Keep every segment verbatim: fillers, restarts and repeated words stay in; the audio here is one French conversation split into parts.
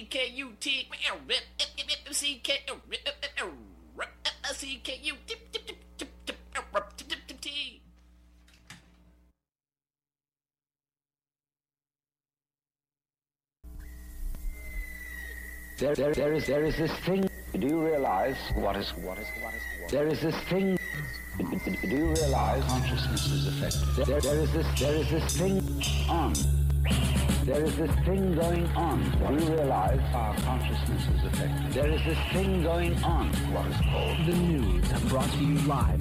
C K U T C K C K U T. There, there, there is, there is this thing. Do you realize what is, what is, what is, what is? There is this thing. Do you realize consciousness is affected? There, there is this, there is this thing on. There is this thing going on. Do you realize our consciousness is affected? There is this thing going on. What is called the news, brought to you live.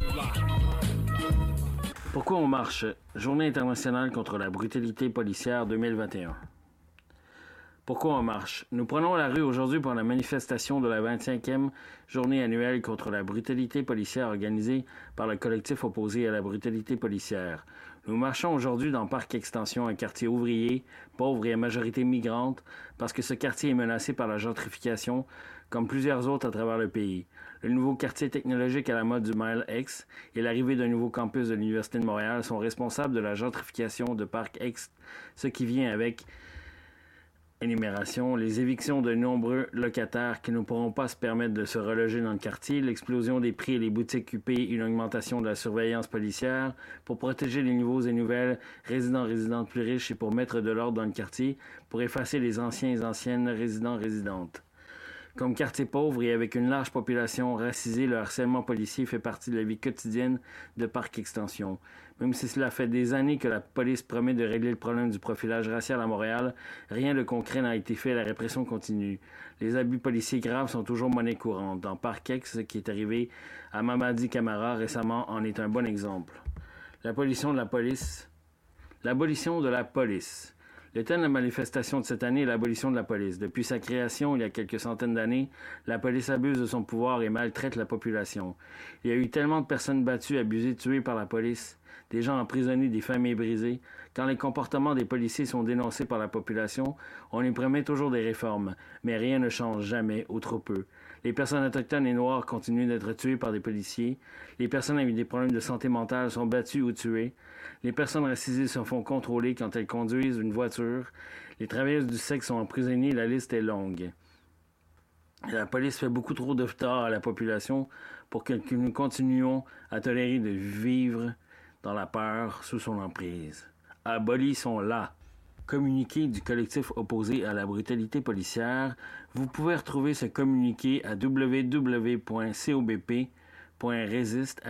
Pourquoi on marche? Journée internationale contre la brutalité policière deux mille vingt et un. Pourquoi on marche? Nous prenons la rue aujourd'hui pour la manifestation de la vingt-cinquième journée annuelle contre la brutalité policière organisée par le collectif opposé à la brutalité policière. Nous marchons aujourd'hui dans Parc Extension, un quartier ouvrier, pauvre et à majorité migrante, parce que ce quartier est menacé par la gentrification, comme plusieurs autres à travers le pays. Le nouveau quartier technologique à la mode du Mile X et l'arrivée d'un nouveau campus de l'Université de Montréal sont responsables de la gentrification de Parc X, ce qui vient avec énumération, les évictions de nombreux locataires qui ne pourront pas se permettre de se reloger dans le quartier, l'explosion des prix et les boutiques huppées, une augmentation de la surveillance policière pour protéger les nouveaux et nouvelles résidents résidentes plus riches et pour mettre de l'ordre dans le quartier, pour effacer les anciens et anciennes résidents résidentes. Comme quartier pauvre et avec une large population racisée, le harcèlement policier fait partie de la vie quotidienne de Parc Extension. Même si cela fait des années que la police promet de régler le problème du profilage racial à Montréal, rien de concret n'a été fait et la répression continue. Les abus policiers graves sont toujours monnaie courante. Dans Parc X, ce qui est arrivé à Mamadi Camara récemment en est un bon exemple. L'abolition de la police. L'abolition de la police. Le thème de la manifestation de cette année est l'abolition de la police. Depuis sa création, il y a quelques centaines d'années, la police abuse de son pouvoir et maltraite la population. Il y a eu tellement de personnes battues, abusées, tuées par la police, des gens emprisonnés, des familles brisées. Quand les comportements des policiers sont dénoncés par la population, on y promet toujours des réformes, mais rien ne change jamais ou trop peu. Les personnes autochtones et noires continuent d'être tuées par des policiers. Les personnes avec des problèmes de santé mentale sont battues ou tuées. Les personnes racisées se font contrôler quand elles conduisent une voiture. Les travailleuses du sexe sont emprisonnées, la liste est longue. La police fait beaucoup trop de tort à la population pour que nous continuions à tolérer de vivre dans la peur sous son emprise. Abolissons-la. Communiqué du collectif opposé à la brutalité policière. Vous pouvez retrouver ce communiqué à w w w point cobp point resist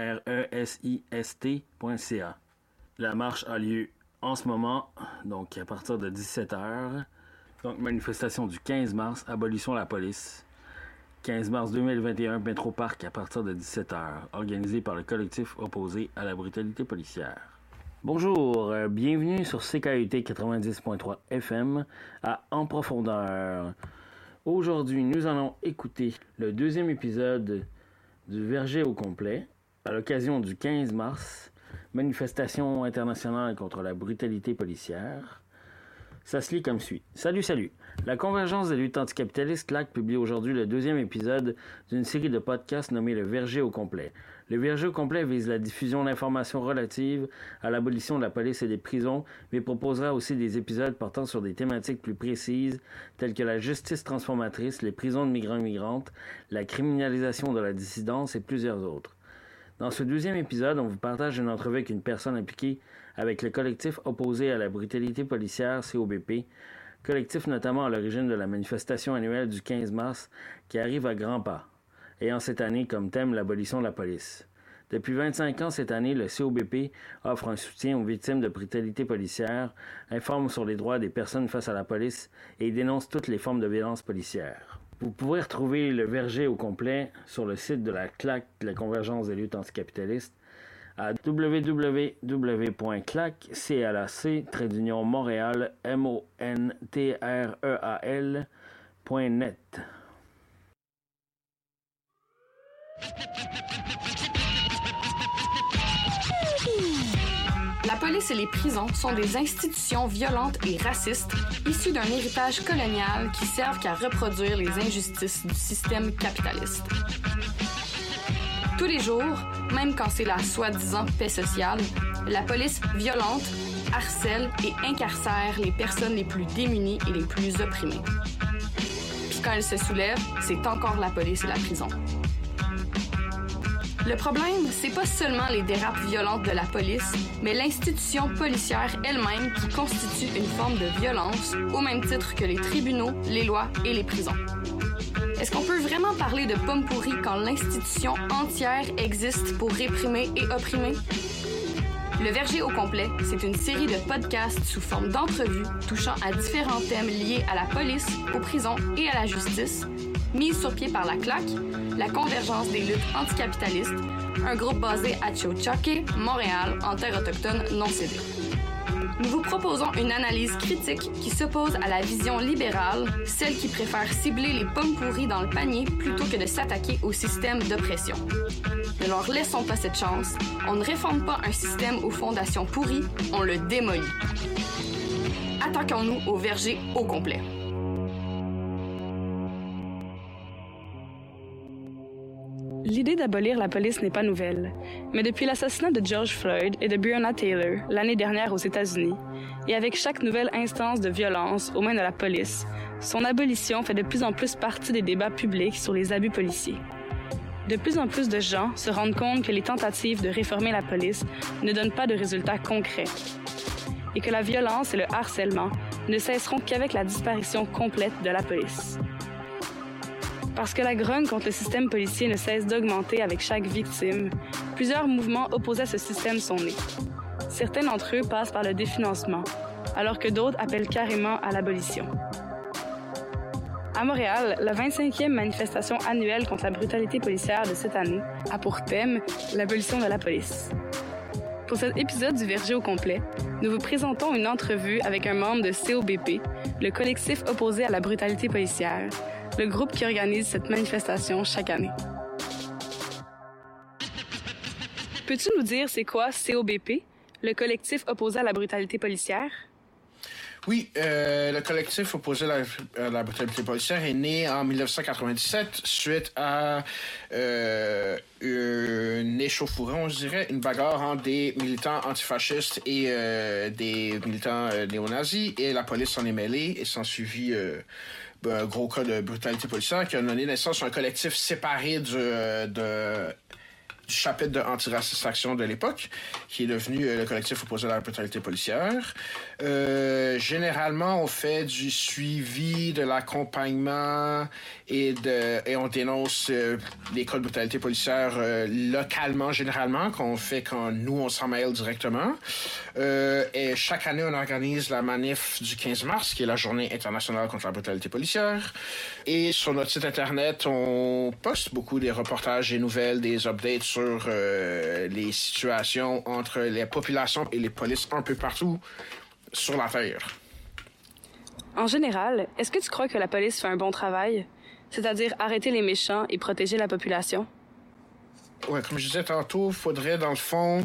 point c a. La marche a lieu en ce moment, donc à partir de dix-sept heures. Donc manifestation du quinze mars, abolissons la police. quinze mars deux mille vingt et un, Métro Parc à partir de dix-sept heures, organisé par le collectif opposé à la brutalité policière. Bonjour, euh, bienvenue sur C K U T quatre-vingt-dix point trois F M à En Profondeur. Aujourd'hui, nous allons écouter le deuxième épisode du Verger au complet à l'occasion du quinze mars, manifestation internationale contre la brutalité policière. Ça se lit comme suit. Salut, salut! La Convergence des luttes anticapitalistes, C L A C, publie aujourd'hui le deuxième épisode d'une série de podcasts nommée Le Verger au complet. Le Verger au complet vise la diffusion d'informations relatives à l'abolition de la police et des prisons, mais proposera aussi des épisodes portant sur des thématiques plus précises, telles que la justice transformatrice, les prisons de migrants et migrantes, la criminalisation de la dissidence et plusieurs autres. Dans ce deuxième épisode, on vous partage une entrevue avec une personne impliquée avec le collectif opposé à la brutalité policière C O B P, collectif notamment à l'origine de la manifestation annuelle du quinze mars qui arrive à grands pas, ayant cette année comme thème l'abolition de la police. Depuis vingt-cinq ans, cette année, le C O B P offre un soutien aux victimes de brutalité policière, informe sur les droits des personnes face à la police et dénonce toutes les formes de violence policière. Vous pourrez retrouver le Verger au complet sur le site de la C L A C, de la Convergence des luttes anticapitalistes, à w w w point clac, c l a c, trait d'union Montréal, M O N T R E A L, point net. La police et les prisons sont des institutions violentes et racistes issues d'un héritage colonial qui servent qu'à reproduire les injustices du système capitaliste. Tous les jours, même quand c'est la soi-disant paix sociale, la police violente, harcèle et incarcère les personnes les plus démunies et les plus opprimées. quand elle se soulève, c'est encore la police et la prison. Le problème, c'est pas seulement les dérapes violentes de la police, mais l'institution policière elle-même qui constitue une forme de violence au même titre que les tribunaux, les lois et les prisons. Est-ce qu'on peut vraiment parler de pomme pourrie quand l'institution entière existe pour réprimer et opprimer? Le Verger au complet, c'est une série de podcasts sous forme d'entrevues touchant à différents thèmes liés à la police, aux prisons et à la justice, mise sur pied par la C L A C, la Convergence des luttes anticapitalistes, un groupe basé à Tiohtià:ke, Montréal, en terre autochtone non cédée. Nous vous proposons une analyse critique qui s'oppose à la vision libérale, celle qui préfère cibler les pommes pourries dans le panier plutôt que de s'attaquer au système d'oppression. Ne leur laissons pas cette chance. On ne réforme pas un système aux fondations pourries, on le démolit. Attaquons-nous au Verger au complet. L'idée d'abolir la police n'est pas nouvelle, mais depuis l'assassinat de George Floyd et de Breonna Taylor l'année dernière aux États-Unis, et avec chaque nouvelle instance de violence aux mains de la police, son abolition fait de plus en plus partie des débats publics sur les abus policiers. De plus en plus de gens se rendent compte que les tentatives de réformer la police ne donnent pas de résultats concrets, et que la violence et le harcèlement ne cesseront qu'avec la disparition complète de la police. Parce que la grogne contre le système policier ne cesse d'augmenter avec chaque victime, plusieurs mouvements opposés à ce système sont nés. Certains d'entre eux passent par le définancement, alors que d'autres appellent carrément à l'abolition. À Montréal, la vingt-cinquième manifestation annuelle contre la brutalité policière de cette année a pour thème l'abolition de la police. Pour cet épisode du Verger au complet, nous vous présentons une entrevue avec un membre de C O B P, le collectif opposé à la brutalité policière, le groupe qui organise cette manifestation chaque année. Peux-tu nous dire c'est quoi C O B P, le collectif opposé à la brutalité policière? Oui, euh, le collectif opposé à la, à la brutalité policière est né en dix-neuf cent quatre-vingt-dix-sept suite à euh, une échauffourée, on dirait, une bagarre entre des militants antifascistes et euh, des militants euh, néo-nazis, et la police s'en est mêlée et s'en suivit euh, un gros cas de brutalité policière qui a donné naissance à un collectif séparé du, euh, de... du chapitre de Antiraciste Action de l'époque, qui est devenu euh, le collectif opposé à la brutalité policière. Euh, généralement, on fait du suivi, de l'accompagnement et, de, et on dénonce euh, les cas de brutalité policière euh, localement, généralement, qu'on fait quand nous, on s'en mêle directement. Euh, et chaque année, on organise la manif du quinze mars, qui est la Journée internationale contre la brutalité policière. Et sur notre site Internet, on poste beaucoup des reportages, des nouvelles, des updates sur sur euh, les situations entre les populations et les polices un peu partout sur la Terre. En général, est-ce que tu crois que la police fait un bon travail, c'est-à-dire arrêter les méchants et protéger la population? Ouais, comme je disais tantôt, il faudrait, dans le fond,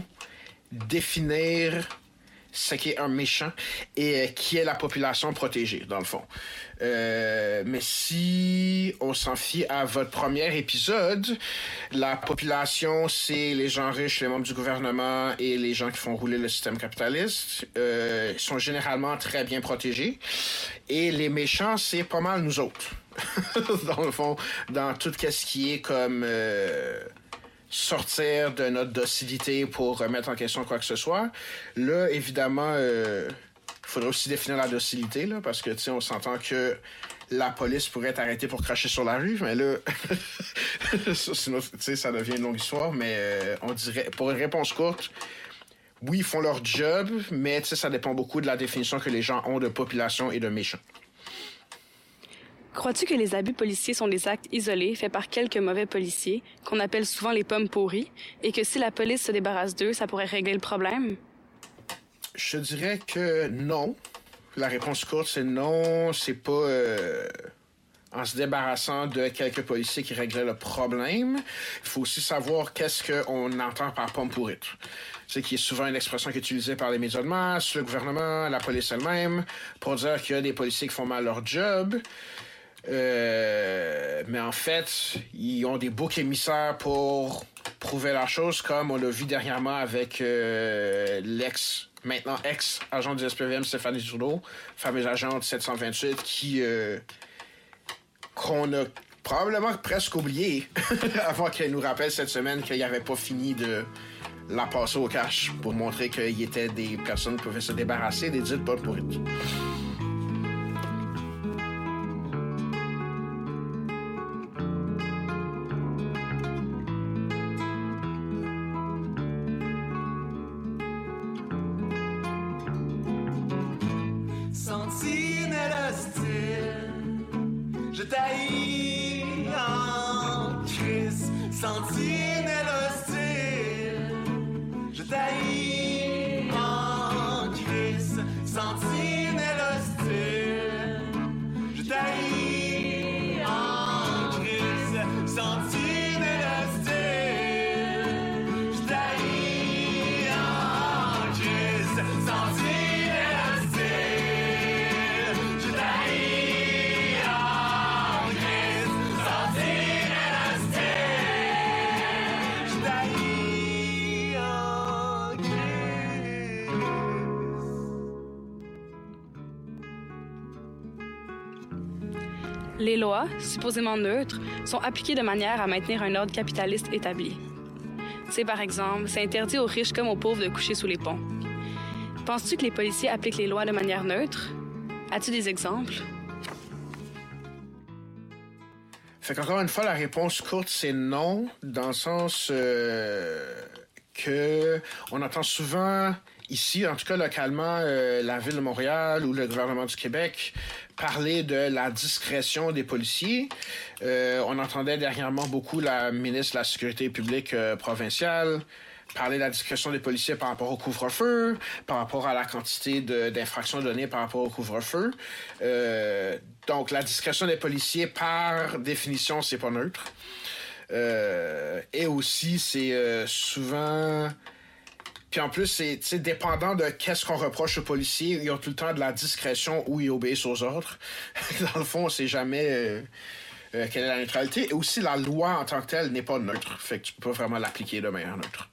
définir ce qui est un méchant et euh, qui est la population protégée, dans le fond. Euh, mais si on s'en fie à votre premier épisode, la population, c'est les gens riches, les membres du gouvernement et les gens qui font rouler le système capitaliste. Euh, ils sont généralement très bien protégés. Et les méchants, c'est pas mal nous autres. Dans le fond, dans tout ce qui est comme... Euh, sortir de notre docilité pour remettre en question quoi que ce soit. Là, évidemment, il euh, faudrait aussi définir la docilité, là, parce que, tu sais, on s'entend que la police pourrait être arrêtée pour cracher sur la rue, mais là, sinon, tu sais, ça devient une longue histoire, mais euh, on dirait, pour une réponse courte, oui, ils font leur job, mais, tu sais, ça dépend beaucoup de la définition que les gens ont de population et de méchants. Crois-tu que les abus policiers sont des actes isolés faits par quelques mauvais policiers, qu'on appelle souvent les pommes pourries, et que si la police se débarrasse d'eux, ça pourrait régler le problème? Je dirais que non. La réponse courte, c'est non. C'est pas euh, en se débarrassant de quelques policiers qui réglaient le problème. Il faut aussi savoir qu'est-ce qu'on entend par pomme pourrite. C'est qui est souvent une expression qui est utilisée par les médias de masse, le gouvernement, la police elle-même, pour dire qu'il y a des policiers qui font mal leur job. Euh, mais en fait, ils ont des boucs émissaires pour prouver la chose, comme on l'a vu dernièrement avec euh, l'ex, maintenant ex-agent du S P V M, Stéphanie Trudeau, fameuse agente sept cent vingt-huit, qui, euh, qu'on a probablement presque oublié avant qu'elle nous rappelle cette semaine qu'il n'avait pas fini de la passer au cash pour montrer qu'il y était des personnes qui pouvaient se débarrasser des dites bonnes pourrites. Sentinelle hostile, je t'haïs en crise. Sentinelle hostile, je t'haïs en crise. Sentinelle hostile, je t'haïs en crise. Sentinelle hostile, je t'haïs en crise. Sentinelle hostile, je t'haïs en crise. Sentinelle hostile, je t'haïs en crise. Les lois, supposément neutres, sont appliquées de manière à maintenir un ordre capitaliste établi. C'est par exemple, c'est interdit aux riches comme aux pauvres de coucher sous les ponts. Penses-tu que les policiers appliquent les lois de manière neutre? As-tu des exemples? Fait qu'encore une fois, la réponse courte, c'est non, dans le sens euh, que on entend souvent ici, en tout cas localement, euh, la Ville de Montréal ou le gouvernement du Québec parler de la discrétion des policiers. Euh, on entendait dernièrement beaucoup la ministre de la Sécurité publique euh, provinciale parler de la discrétion des policiers par rapport au couvre-feu, par rapport à la quantité de, d'infractions données par rapport au couvre-feu. Euh, donc, la discrétion des policiers, par définition, c'est pas neutre. Euh, et aussi, c'est euh, souvent... Puis en plus, c'est dépendant de qu'est-ce qu'on reproche aux policiers, ils ont tout le temps de la discrétion ou ils obéissent aux ordres. Dans le fond, on sait jamais euh, euh, quelle est la neutralité. Et aussi, la loi en tant que telle n'est pas neutre. Fait que tu peux pas vraiment l'appliquer de manière neutre.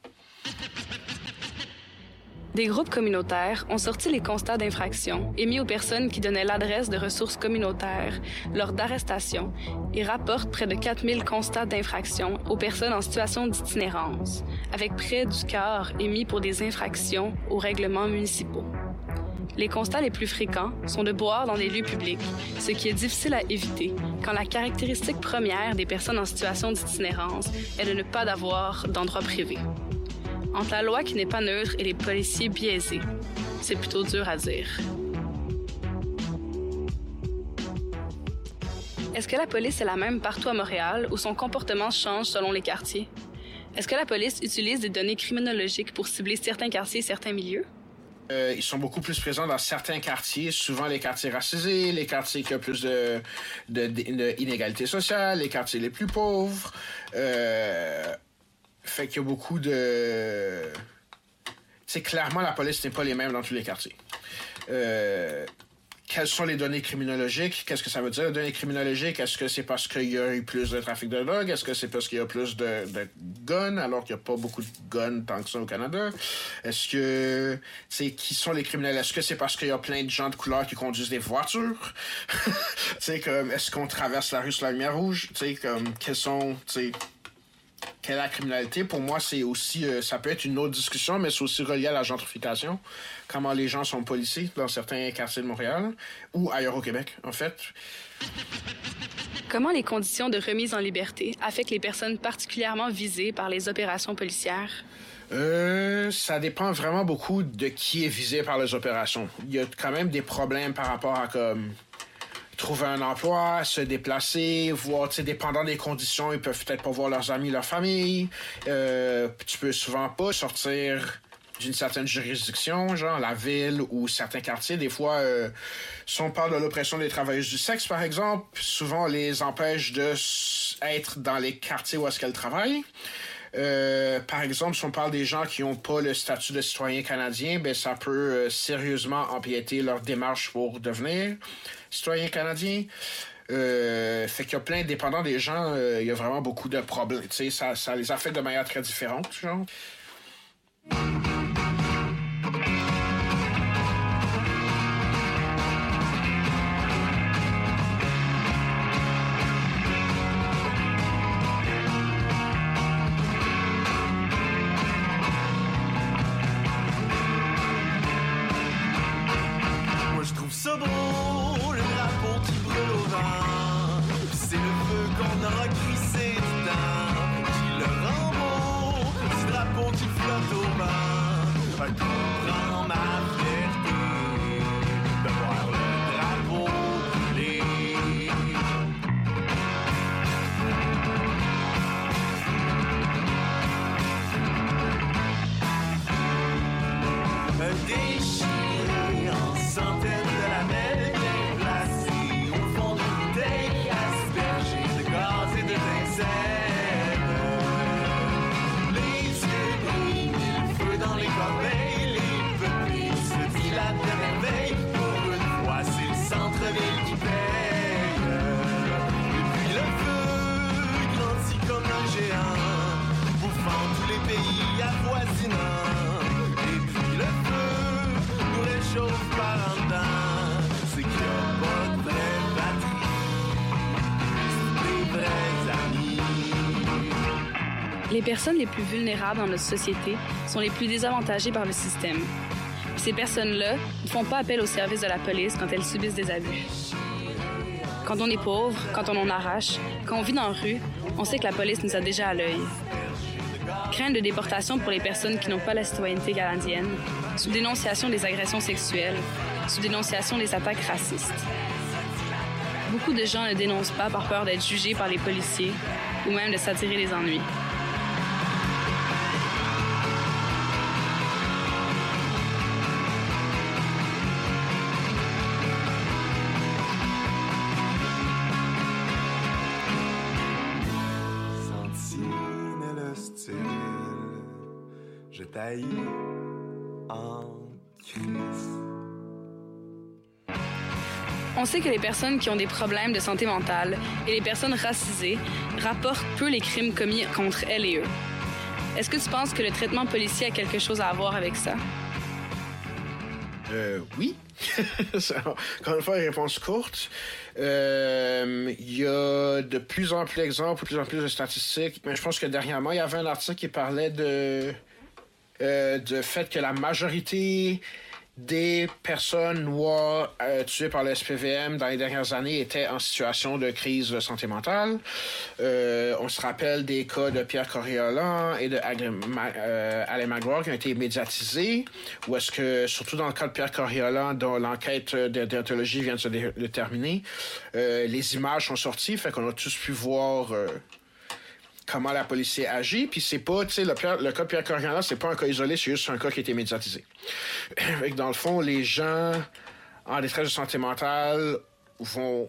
Des groupes communautaires ont sorti les constats d'infraction émis aux personnes qui donnaient l'adresse de ressources communautaires lors d'arrestations et rapportent près de quatre mille constats d'infraction aux personnes en situation d'itinérance, avec près du quart émis pour des infractions aux règlements municipaux. Les constats les plus fréquents sont de boire dans des lieux publics, ce qui est difficile à éviter quand la caractéristique première des personnes en situation d'itinérance est de ne pas avoir d'endroit privé. Entre la loi qui n'est pas neutre et les policiers biaisés, c'est plutôt dur à dire. Est-ce que la police est la même partout à Montréal ou son comportement change selon les quartiers? Est-ce que la police utilise des données criminologiques pour cibler certains quartiers et certains milieux? Euh, ils sont beaucoup plus présents dans certains quartiers, souvent les quartiers racisés, les quartiers qui ont plus de, de, de, de inégalités sociales, les quartiers les plus pauvres. Euh... Fait qu'il y a beaucoup de... Tu sais, clairement, la police n'est pas les mêmes dans tous les quartiers. Euh... Quelles sont les données criminologiques? Qu'est-ce que ça veut dire, les données criminologiques? Est-ce que c'est parce qu'il y a eu plus de trafic de drogue? Est-ce que c'est parce qu'il y a plus de, de guns, alors qu'il n'y a pas beaucoup de guns tant que ça au Canada? Est-ce que... Tu sais, qui sont les criminels? Est-ce que c'est parce qu'il y a plein de gens de couleur qui conduisent des voitures? Tu sais, comme, est-ce qu'on traverse la rue sur la lumière rouge? Tu sais, comme, quels sont... Tu sais... Quelle est la criminalité? Pour moi, c'est aussi... Euh, ça peut être une autre discussion, mais c'est aussi relié à la gentrification. Comment les gens sont policés dans certains quartiers de Montréal ou ailleurs au Québec, en fait. Comment les conditions de remise en liberté affectent les personnes particulièrement visées par les opérations policières? Euh, ça dépend vraiment beaucoup de qui est visé par les opérations. Il y a quand même des problèmes par rapport à comme... trouver un emploi, se déplacer, voir, tu sais, dépendant des conditions, ils peuvent peut-être pas voir leurs amis, leur famille. Euh, tu peux souvent pas sortir d'une certaine juridiction, genre la ville ou certains quartiers. Des fois, euh, si on parle de l'oppression des travailleuses du sexe, par exemple, souvent on les empêche de être dans les quartiers où est-ce qu'elles travaillent. Euh, par exemple, si on parle des gens qui n'ont pas le statut de citoyen canadien, ben ça peut euh, sérieusement empiéter leur démarche pour devenir citoyen canadien. Euh, fait qu'il y a plein, dépendant des gens, euh, il y a vraiment beaucoup de problèmes. Tu sais, ça, ça les affecte de manière très différente, genre. comprends ma fierté de voir le drapeau brûler. Déchiré en centaines de lamelles bien placées au fond d'une bouteille aspergée de gaz et de tincelles. Les yeux brillent, mille feux dans les corbeilles, les peuplés se dilatent de merveille. Pour une fois, c'est le centre-ville qui paye. Et puis le feu grandit comme un géant, bouffant tous les pays avoisinants. Chauffe par en dedans, c'est qu'il n'y a pas de vraie patrie, c'est des vrais amis. Les personnes les plus vulnérables dans notre société sont les plus désavantagées par le système. Puis ces personnes-là ne font pas appel au service de la police quand elles subissent des abus. Quand on est pauvre, quand on en arrache, quand on vit dans la rue, on sait que la police nous a déjà à l'œil. Crainte de déportation pour les personnes qui n'ont pas la citoyenneté canadienne, sous dénonciation des agressions sexuelles, sous dénonciation des attaques racistes. Beaucoup de gens ne dénoncent pas par peur d'être jugés par les policiers ou même de s'attirer des ennuis. Sentinelle hostile, je t'haïs en crise. On sait que les personnes qui ont des problèmes de santé mentale et les personnes racisées rapportent peu les crimes commis contre elles et eux. Est-ce que tu penses que le traitement policier a quelque chose à voir avec ça? Euh, oui. Encore une fois, réponse courte. Il euh, y a de plus en plus d'exemples, de plus en plus de statistiques. Mais je pense que dernièrement, il y avait un article qui parlait de, euh, de fait que la majorité des personnes noires euh, tuées par le S P V M dans les dernières années étaient en situation de crise de santé mentale. Euh, on se rappelle des cas de Pierre Coriolan et de euh, Alain Magloire qui ont été médiatisés, ou est-ce que, surtout dans le cas de Pierre Coriolan, dont l'enquête de déontologie vient de se dé- de terminer, euh, les images sont sorties, fait qu'on a tous pu voir euh, comment la police agit, puis c'est pas, tu sais, le, le cas de Pierre Coriolan, c'est pas un cas isolé, c'est juste un cas qui a été médiatisé. Fait que dans le fond, les gens en détresse de santé mentale vont...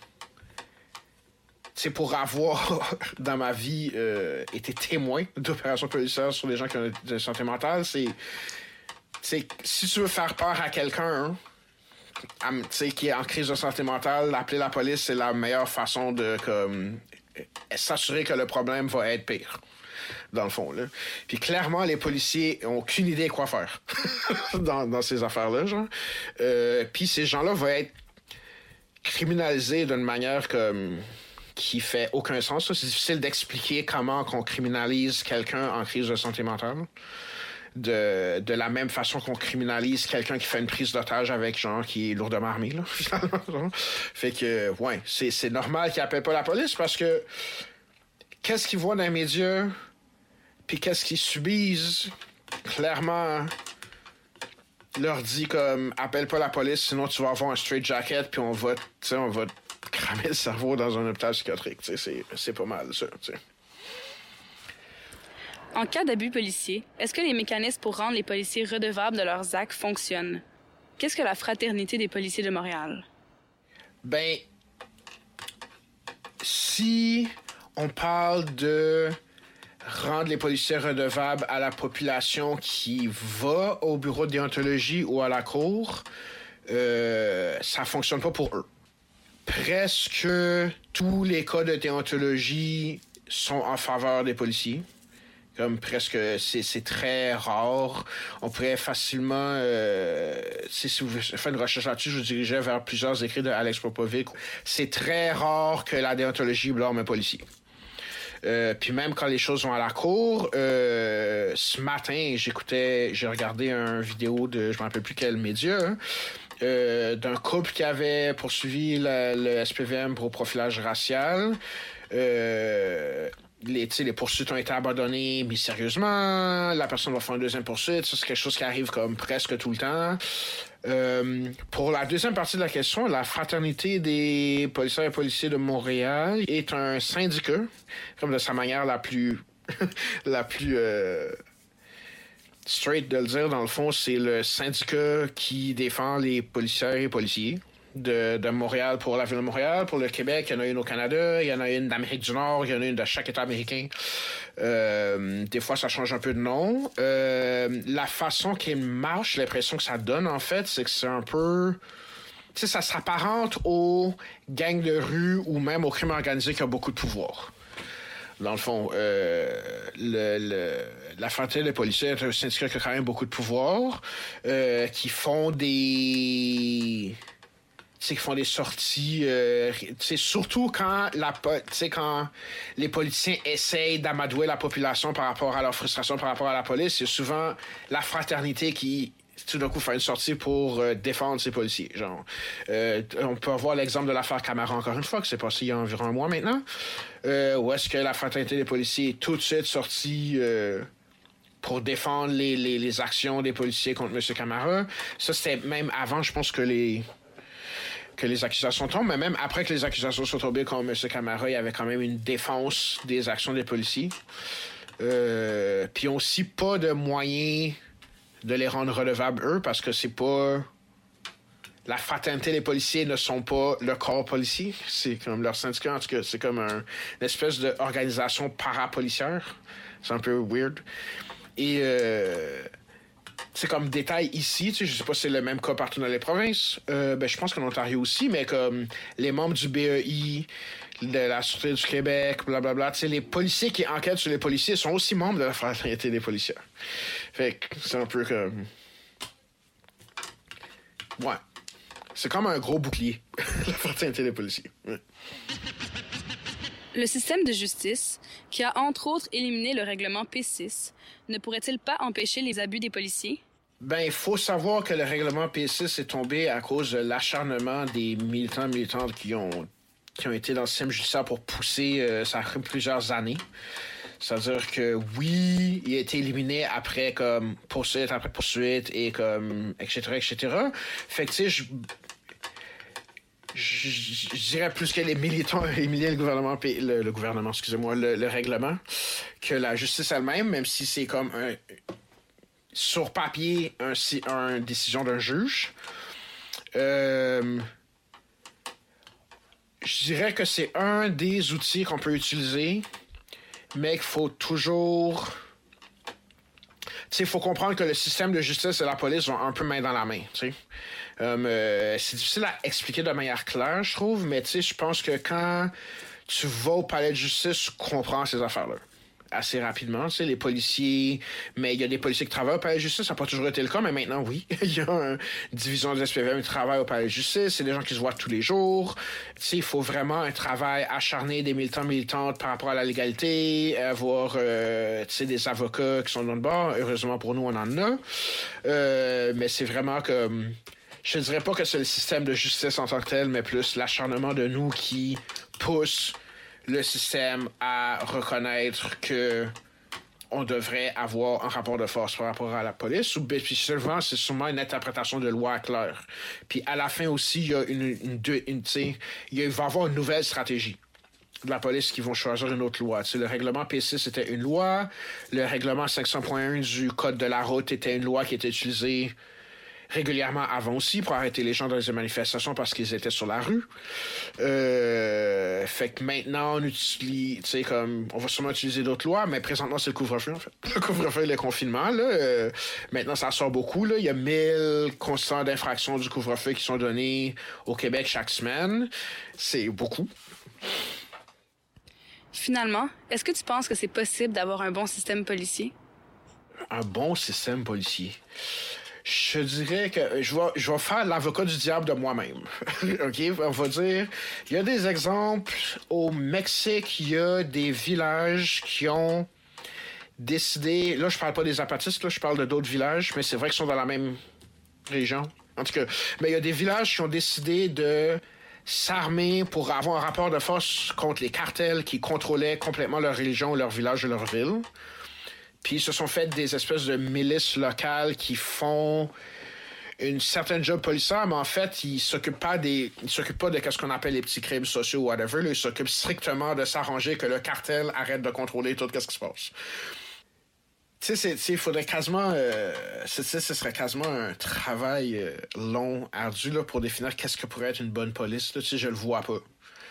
C'est pour avoir, dans ma vie, euh, été témoin d'opérations policières sur les gens qui ont de santé mentale, c'est... c'est si tu veux faire peur à quelqu'un, hein, tu sais, qui est en crise de santé mentale, appeler la police, c'est la meilleure façon de, comme... s'assurer que le problème va être pire, dans le fond, là. Puis clairement, les policiers ont aucune idée quoi faire dans, dans ces affaires-là, genre. Euh, puis ces gens-là vont être criminalisés d'une manière comme qui fait aucun sens. C'est difficile d'expliquer comment qu'on criminalise quelqu'un en crise de santé mentale. De, de la même façon qu'on criminalise quelqu'un qui fait une prise d'otage avec genre qui est lourdement armé, là, finalement. Fait que, ouais, c'est, c'est normal qu'ils appellent pas la police parce que qu'est-ce qu'ils voient dans les médias puis qu'est-ce qu'ils subissent, clairement, leur dit comme appelle pas la police, sinon tu vas avoir un straight jacket puis on va, tu sais, on va te cramer le cerveau dans un hôpital psychiatrique. Tu sais, c'est, c'est pas mal, ça, tu sais. En cas d'abus policier, est-ce que les mécanismes pour rendre les policiers redevables de leurs actes fonctionnent? Qu'est-ce que la Fraternité des policiers de Montréal? Ben, si on parle de rendre les policiers redevables à la population qui va au bureau de déontologie ou à la cour, euh, ça fonctionne pas pour eux. Presque tous les cas de déontologie sont en faveur des policiers. Comme presque, c'est, c'est très rare. On pourrait facilement, euh, si vous faites une recherche là-dessus, je vous dirigeais vers plusieurs écrits de Alex Popovic. C'est très rare que la déontologie blâme un policier. Euh, puis même quand les choses vont à la cour, euh, ce matin, j'écoutais, j'ai regardé une vidéo de, je me rappelle plus quel média, hein, euh, d'un couple qui avait poursuivi la, le S P V M pour profilage racial. Euh, les, les poursuites ont été abandonnées mystérieusement, la personne va faire une deuxième poursuite, ça c'est quelque chose qui arrive comme presque tout le temps. Euh, pour la deuxième partie de la question, la Fraternité des policiers et policiers de Montréal est un syndicat, comme de sa manière la plus la plus euh, straight de le dire, dans le fond, c'est le syndicat qui défend les policiers et policiers. De, de Montréal pour la ville de Montréal. Pour le Québec, il y en a une au Canada, il y en a une d'Amérique du Nord, il y en a une de chaque État américain. Euh, des fois, ça change un peu de nom. Euh, la façon qu'il marche, l'impression que ça donne, en fait, c'est que c'est un peu... Tu sais, ça s'apparente aux gangs de rue ou même au crime organisé qui a beaucoup de pouvoir. Dans le fond, euh, le, le, la Fraternité des policiers est un syndicat qui a quand même beaucoup de pouvoir, euh, qui font des... Tu sais, qui font des sorties, euh, tu sais, surtout quand la, tu sais, quand les politiciens essayent d'amadouer la population par rapport à leur frustration par rapport à la police, c'est souvent la fraternité qui, tout d'un coup, fait une sortie pour euh, défendre ces policiers. Genre, euh, on peut avoir l'exemple de l'affaire Camara encore une fois, qui s'est passé il y a environ un mois maintenant, euh, où est-ce que la Fraternité des policiers est tout de suite sortie euh, pour défendre les, les, les actions des policiers contre M. Camara. Ça, c'était même avant, je pense que les... que les accusations tombent, mais même après que les accusations soient tombées contre M. Camara, il y avait quand même une défense des actions des policiers. Euh, puis ils n'ont aussi pas de moyens de les rendre redevables, eux, parce que c'est pas... La Fraternité des policiers ne sont pas le corps policier. C'est comme leur syndicat, en tout cas, c'est comme un, une espèce d'organisation parapolicière. C'est un peu weird. Et... Euh, c'est comme détail ici, tu sais, je sais pas si c'est le même cas partout dans les provinces. Euh, ben, je pense qu'en Ontario aussi, mais comme les membres du B E I, de la Sûreté du Québec, blablabla, tu sais, les policiers qui enquêtent sur les policiers sont aussi membres de la Fraternité des policiers. Fait que c'est un peu comme... Ouais. C'est comme un gros bouclier, la Fraternité des policiers. Ouais. Le système de justice, qui a entre autres éliminé le règlement P six, ne pourrait-il pas empêcher les abus des policiers? Ben, il faut savoir que le règlement P six est tombé à cause de l'acharnement des militants et militantes qui ont, qui ont été dans le système judiciaire pour pousser, euh, ça a pris plusieurs années. C'est-à-dire que oui, il a été éliminé après comme poursuite après poursuite et comme et cetera et cetera. Fait que tu sais, je Je, je, je dirais plus que les militants ont éliminé le gouvernement, le, le gouvernement, excusez-moi, le, le règlement, que la justice elle-même, même si c'est comme un, sur papier un, un décision d'un juge. Euh, je dirais que c'est un des outils qu'on peut utiliser, mais qu'il faut toujours... Tu sais, il faut comprendre que le système de justice et la police vont un peu main dans la main, tu sais. Um, euh, c'est difficile à expliquer de manière claire, je trouve, mais tu sais, je pense que quand tu vas au palais de justice, tu comprends ces affaires-là assez rapidement. Tu sais, les policiers, mais il y a des policiers qui travaillent au palais de justice, ça n'a pas toujours été le cas, mais maintenant, oui. Il y a une division des S P V M qui travaille au palais de justice, c'est des gens qui se voient tous les jours. Tu sais, il faut vraiment un travail acharné des militants militantes par rapport à la légalité, avoir, euh, tu sais, des avocats qui sont dans le bord. Heureusement pour nous, on en a. Euh, mais c'est vraiment comme... Je ne dirais pas que c'est le système de justice en tant que tel, mais plus l'acharnement de nous qui pousse le système à reconnaître que on devrait avoir un rapport de force par rapport à la police. Ou puis seulement, c'est sûrement une interprétation de loi claire. Puis à la fin aussi, il y a une, une, une, une tu sais, il va y avoir une nouvelle stratégie de la police qui vont choisir une autre loi. Tu sais, le règlement P six était une loi, le règlement cinq cents point un du Code de la route était une loi qui était utilisée régulièrement avant aussi pour arrêter les gens dans les manifestations parce qu'ils étaient sur la rue. Euh, fait que maintenant, on utilise, tu sais, comme, on va sûrement utiliser d'autres lois, mais présentement, c'est le couvre-feu, en fait. Le couvre-feu et le confinement, là. Euh, maintenant, ça sort beaucoup, là. Il y a mille constants d'infraction du couvre-feu qui sont donnés au Québec chaque semaine. C'est beaucoup. Finalement, est-ce que tu penses que c'est possible d'avoir un bon système policier? Un bon système policier. Je dirais que je vais, je vais faire l'avocat du diable de moi-même. OK? On va dire, il y a des exemples. Au Mexique, il y a des villages qui ont décidé... Là, je parle pas des Zapatistes, là, je parle de d'autres villages, mais c'est vrai qu'ils sont dans la même région. En tout cas, mais il y a des villages qui ont décidé de s'armer pour avoir un rapport de force contre les cartels qui contrôlaient complètement leur région, leur village et leur ville. Puis ils se sont fait des espèces de milices locales qui font une certaine job policière, mais en fait, ils s'occupent pas des, ils s'occupent pas de ce qu'on appelle les petits crimes sociaux ou whatever. Là, ils s'occupent strictement de s'arranger que le cartel arrête de contrôler tout ce qui se passe. Tu sais, il faudrait quasiment, euh, ce serait quasiment un travail euh, long, ardu là, pour définir qu'est-ce que pourrait être une bonne police. Tu sais, je le vois pas.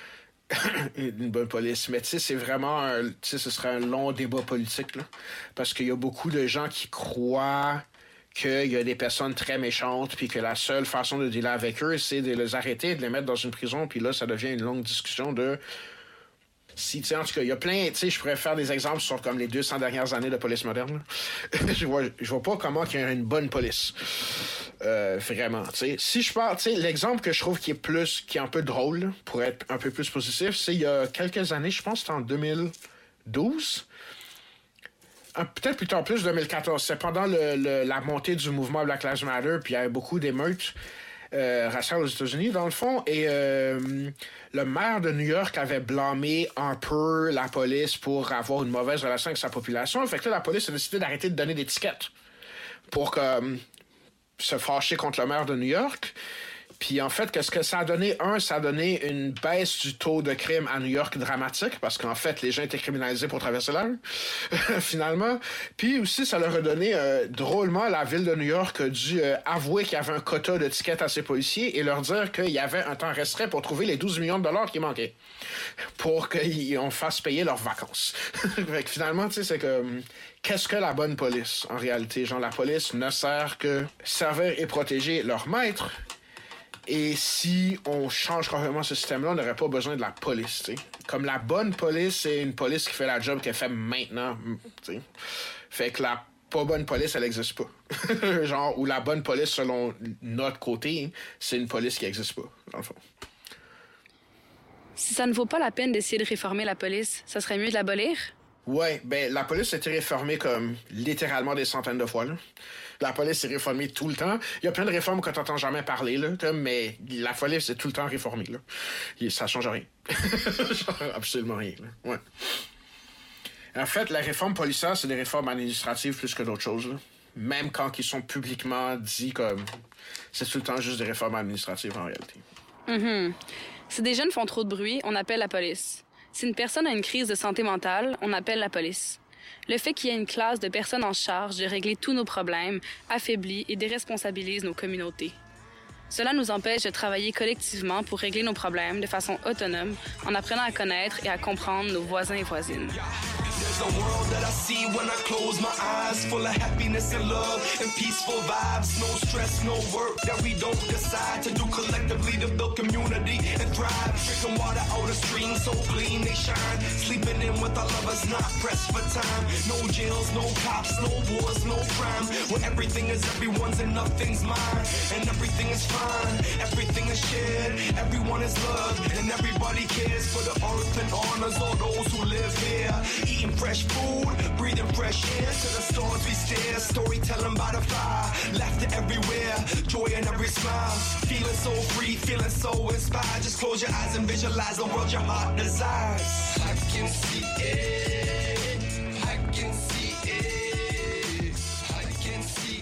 Une bonne police. Mais tu sais, c'est vraiment un, tu sais, ce serait un long débat politique, là, parce qu'il y a beaucoup de gens qui croient qu'il y a des personnes très méchantes, puis que la seule façon de dealer avec eux, c'est de les arrêter, de les mettre dans une prison, puis là, ça devient une longue discussion de... Si, tu sais, en tout cas, il y a plein... Tu sais, je pourrais faire des exemples sur comme les deux cents dernières années de police moderne. je vois, je vois pas comment il y a une bonne police. Euh, vraiment, tu sais. Si je parle... Tu sais, l'exemple que je trouve qui est plus... qui est un peu drôle, là, pour être un peu plus positif, c'est il y a quelques années, je pense que c'était en deux mille douze... Peut-être plus tard, plus deux mille quatorze. C'est pendant le, le, la montée du mouvement Black Lives Matter, puis il y avait beaucoup d'émeutes euh, raciales aux États-Unis, dans le fond. Et euh, le maire de New York avait blâmé un peu la police pour avoir une mauvaise relation avec sa population. Fait que là, la police a décidé d'arrêter de donner des tickets pour euh, se fâcher contre le maire de New York. Puis en fait, qu'est-ce que ça a donné? Un, ça a donné une baisse du taux de crime à New York dramatique, parce qu'en fait, les gens étaient criminalisés pour traverser la rue, finalement. Puis aussi, ça leur a donné, euh, drôlement, la ville de New York a dû euh, avouer qu'il y avait un quota de tickets à ses policiers et leur dire qu'il y avait un temps restreint pour trouver les douze millions de dollars qui manquaient pour qu'on fasse payer leurs vacances. Fait que finalement, tu sais, c'est que... Qu'est-ce que la bonne police, en réalité? Genre, la police ne sert que servir et protéger leur maître. Et si on change complètement ce système-là, on n'aurait pas besoin de la police, tu sais. Comme la bonne police, c'est une police qui fait la job qu'elle fait maintenant, tu sais. Fait que la pas bonne police, elle n'existe pas. Genre, ou la bonne police, selon notre côté, c'est une police qui n'existe pas, dans le fond. Si ça ne vaut pas la peine d'essayer de réformer la police, ça serait mieux de l'abolir? Ouais, ben la police a été réformée comme littéralement des centaines de fois, là. La police est réformée tout le temps. Il y a plein de réformes que t'entends jamais parler, là, comme, mais la police est tout le temps réformée, là. Et ça change rien. Absolument rien, là. Ouais. En fait, la réforme policière, c'est des réformes administratives plus que d'autres choses, là. Même quand ils sont publiquement dit comme... C'est tout le temps juste des réformes administratives, en réalité. Mm-hmm. Si des jeunes font trop de bruit, on appelle la police. Si une personne a une crise de santé mentale, on appelle la police. Le fait qu'il y ait une classe de personnes en charge de régler tous nos problèmes affaiblit et déresponsabilise nos communautés. Cela nous empêche de travailler collectivement pour régler nos problèmes de façon autonome en apprenant à connaître et à comprendre nos voisins et voisines. The world that I see when I close my eyes, full of happiness and love and peaceful vibes. No stress, no work that we don't decide to do collectively to build community and thrive. Drinking water out of streams so clean they shine. Sleeping in with our lovers, not pressed for time. No jails, no cops, no wars, no crime. Where everything is everyone's and nothing's mine. And everything is fine, everything is shared. Everyone is loved and everybody cares for the earth and honors all those who live here. Eating fresh food, breathing fresh air. To the stars we stare, storytelling by the fire. Laughter everywhere, joy in every smile. Feeling so free, feeling so inspired. Just close your eyes and visualize the world your heart desires. I can see it, I can see it, I can see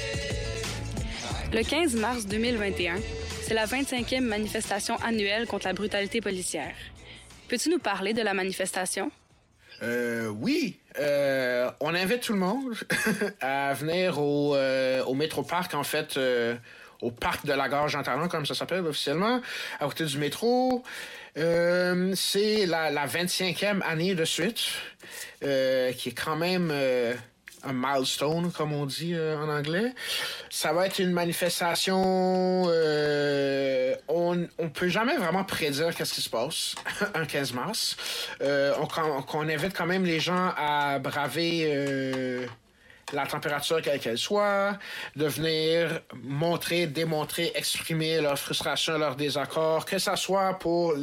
it. Le quinze mars deux mille vingt et un, c'est la vingt-cinquième manifestation annuelle contre la brutalité policière. Peux-tu nous parler de la manifestation? Euh, oui, euh, on invite tout le monde à venir au, euh, au Métroparc, en fait, euh, au parc de la gare Jean-Talon, comme ça s'appelle officiellement, à côté du métro. Euh, c'est la, la vingt-cinquième année de suite, euh, qui est quand même... Euh, un milestone, comme on dit euh, en anglais. Ça va être une manifestation... Euh, on on peut jamais vraiment prédire qu'est-ce qui se passe un quinze mars. Euh, on, on, on invite quand même les gens à braver euh, la température quelle qu'elle soit, de venir montrer, démontrer, exprimer leur frustration, leur désaccord, que ça soit pour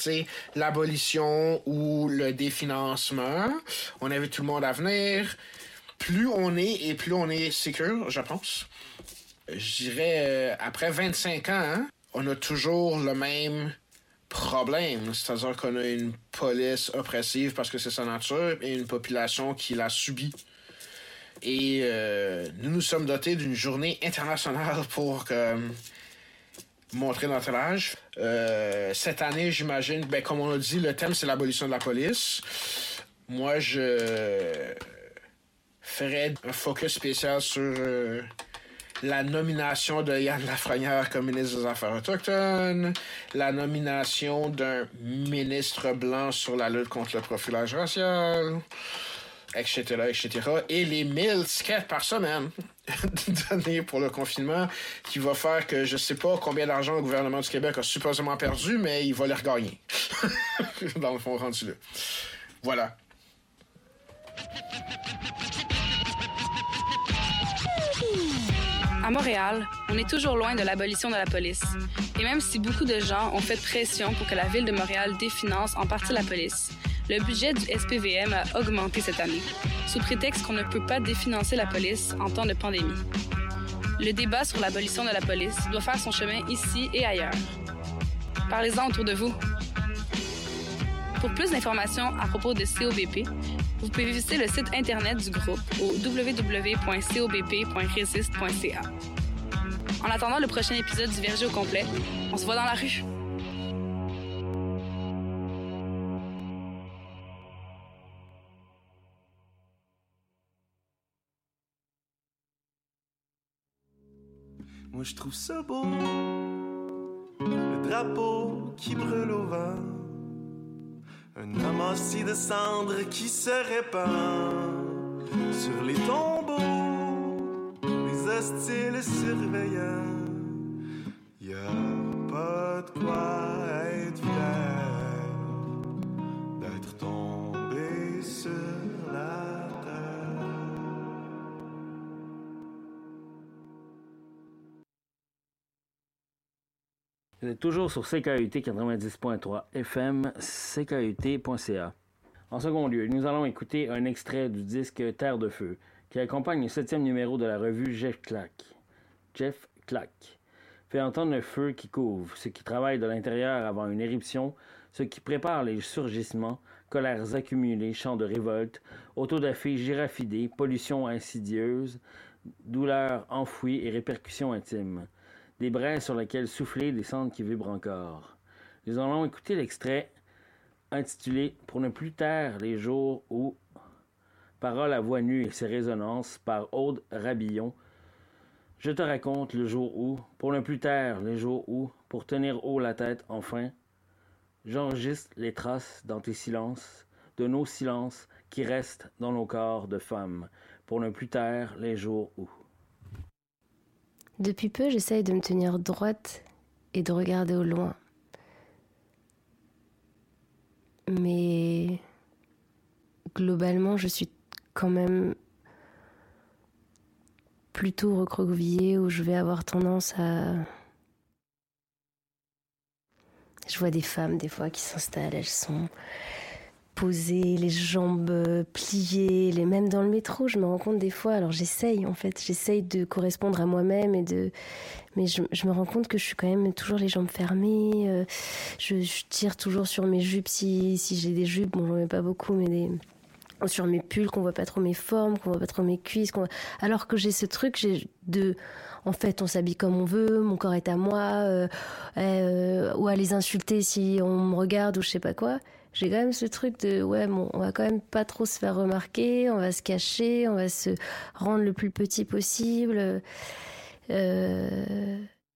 l'abolition ou le définancement. On invite tout le monde à venir. Plus on est et plus on est sécure, je pense. Je dirais, euh, après vingt-cinq ans, hein, on a toujours le même problème. C'est-à-dire qu'on a une police oppressive parce que c'est sa nature et une population qui la subit. Et euh, nous nous sommes dotés d'une journée internationale pour euh, montrer notre âge. Euh, cette année, j'imagine, ben, comme on a dit, le thème, c'est l'abolition de la police. Moi, je ferais un focus spécial sur euh, la nomination de Yann Lafrenière comme ministre des Affaires autochtones, la nomination d'un ministre blanc sur la lutte contre le profilage racial, et cetera, et cetera. Et les mille tickets par semaine donnés pour le confinement, qui va faire que je sais pas combien d'argent le gouvernement du Québec a supposément perdu, mais il va les regagner. Dans le fond, rendu là. Voilà. À Montréal, on est toujours loin de l'abolition de la police. Et même si beaucoup de gens ont fait pression pour que la Ville de Montréal définance en partie la police, le budget du S P V M a augmenté cette année, sous prétexte qu'on ne peut pas définancer la police en temps de pandémie. Le débat sur l'abolition de la police doit faire son chemin ici et ailleurs. Parlez-en autour de vous. Pour plus d'informations à propos de C O B P, vous pouvez visiter le site Internet du groupe au w w w point c o b p point resist point c a. En attendant le prochain épisode du Verger au complet, on se voit dans la rue. Moi je trouve ça beau, le drapeau qui brûle au vent, un amassis de cendres qui se répand sur les tombeaux des hostiles surveillants. Y a pas de quoi être fier d'être tombé sur la terre. Vous êtes toujours sur C K U T quatre-vingt-dix point trois F M, c k u t point c a. En second lieu, nous allons écouter un extrait du disque Terre de Feu, qui accompagne le septième numéro de la revue Jeff Clack. Jeff Clack fait entendre le feu qui couvre, ceux qui travaillent de l'intérieur avant une éruption, ceux qui préparent les surgissements, colères accumulées, chants de révolte, autodafé girafidés, pollution insidieuse, douleurs enfouies et répercussions intimes. Des braises sur lesquelles souffler des cendres qui vibrent encore. Nous allons écouter l'extrait intitulé « Pour ne plus taire les jours où » Paroles à voix nue et ses résonances par Aude Rabillon. Je te raconte le jour où, pour ne plus taire les jours où, pour tenir haut la tête enfin, j'enregistre les traces dans tes silences, de nos silences qui restent dans nos corps de femmes, pour ne plus taire les jours où. Depuis peu, j'essaye de me tenir droite et de regarder au loin. Mais globalement, je suis quand même plutôt recroquevillée, où je vais avoir tendance à... Je vois des femmes, des fois, qui s'installent, elles sont posées, les jambes pliées, les... même dans le métro, je me rends compte des fois, alors j'essaye, en fait, j'essaye de correspondre à moi-même, et de... mais je, je me rends compte que je suis quand même toujours les jambes fermées, euh, je, je tire toujours sur mes jupes, si, si j'ai des jupes, bon, j'en mets pas beaucoup, mais des... sur mes pulls, qu'on voit pas trop mes formes, qu'on voit pas trop mes cuisses, qu'on voit... alors que j'ai ce truc j'ai de... En fait, on s'habille comme on veut, mon corps est à moi, euh, euh, ou à les insulter si on me regarde ou je sais pas quoi. J'ai quand même ce truc de, ouais, bon, on va quand même pas trop se faire remarquer, on va se cacher, on va se rendre le plus petit possible. Euh...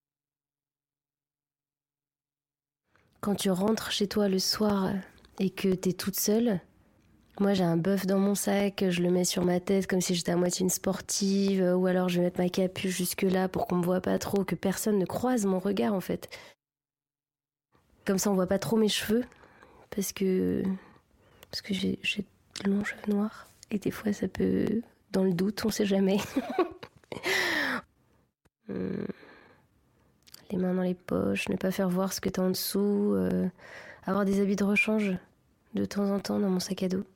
Quand tu rentres chez toi le soir et que t'es toute seule, moi, j'ai un bœuf dans mon sac, je le mets sur ma tête comme si j'étais à moitié une sportive, ou alors je vais mettre ma capuche jusque-là pour qu'on me voit pas trop, que personne ne croise mon regard, en fait. Comme ça, on voit pas trop mes cheveux, parce que, parce que j'ai, j'ai de longs cheveux noirs. Et des fois, ça peut... Dans le doute, on sait jamais. hum, les mains dans les poches, ne pas faire voir ce que t'as en dessous, euh, avoir des habits de rechange de temps en temps dans mon sac à dos.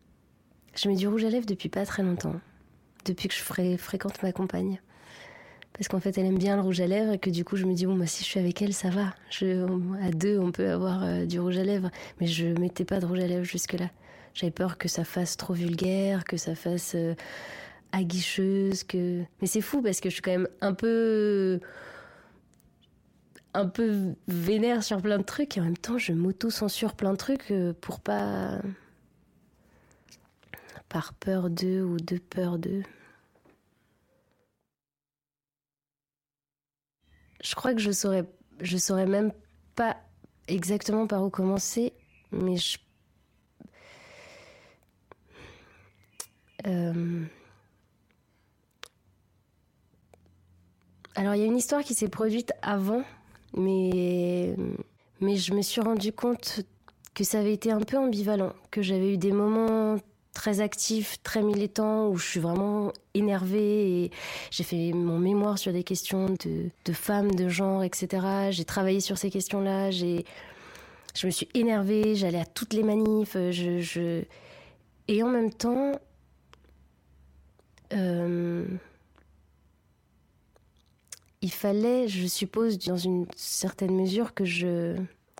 Je mets du rouge à lèvres depuis pas très longtemps, depuis que je fré- fréquente ma compagne. Parce qu'en fait, elle aime bien le rouge à lèvres et que du coup, je me dis, bon, bah, si je suis avec elle, ça va. Je, à deux, on peut avoir euh, du rouge à lèvres. Mais je mettais pas de rouge à lèvres jusque-là. J'avais peur que ça fasse trop vulgaire, que ça fasse euh, aguicheuse. Que... Mais c'est fou parce que je suis quand même un peu... un peu vénère sur plein de trucs. Et en même temps, je m'auto-censure plein de trucs euh, pour pas... par peur d'eux ou de peur d'eux. Je crois que je saurais, je saurais même pas exactement par où commencer, mais je... Euh... Alors, il y a une histoire qui s'est produite avant, mais... mais je me suis rendu compte que ça avait été un peu ambivalent, que j'avais eu des moments très actifs, très militants, où je suis vraiment énervée et j'ai fait mon mémoire sur des questions de, de femmes, de genre, et cetera. J'ai travaillé sur ces questions-là, j'ai... je me suis énervée, j'allais à toutes les manifs, je... je... et en même temps... Euh... il fallait, je suppose, dans une certaine mesure, que je...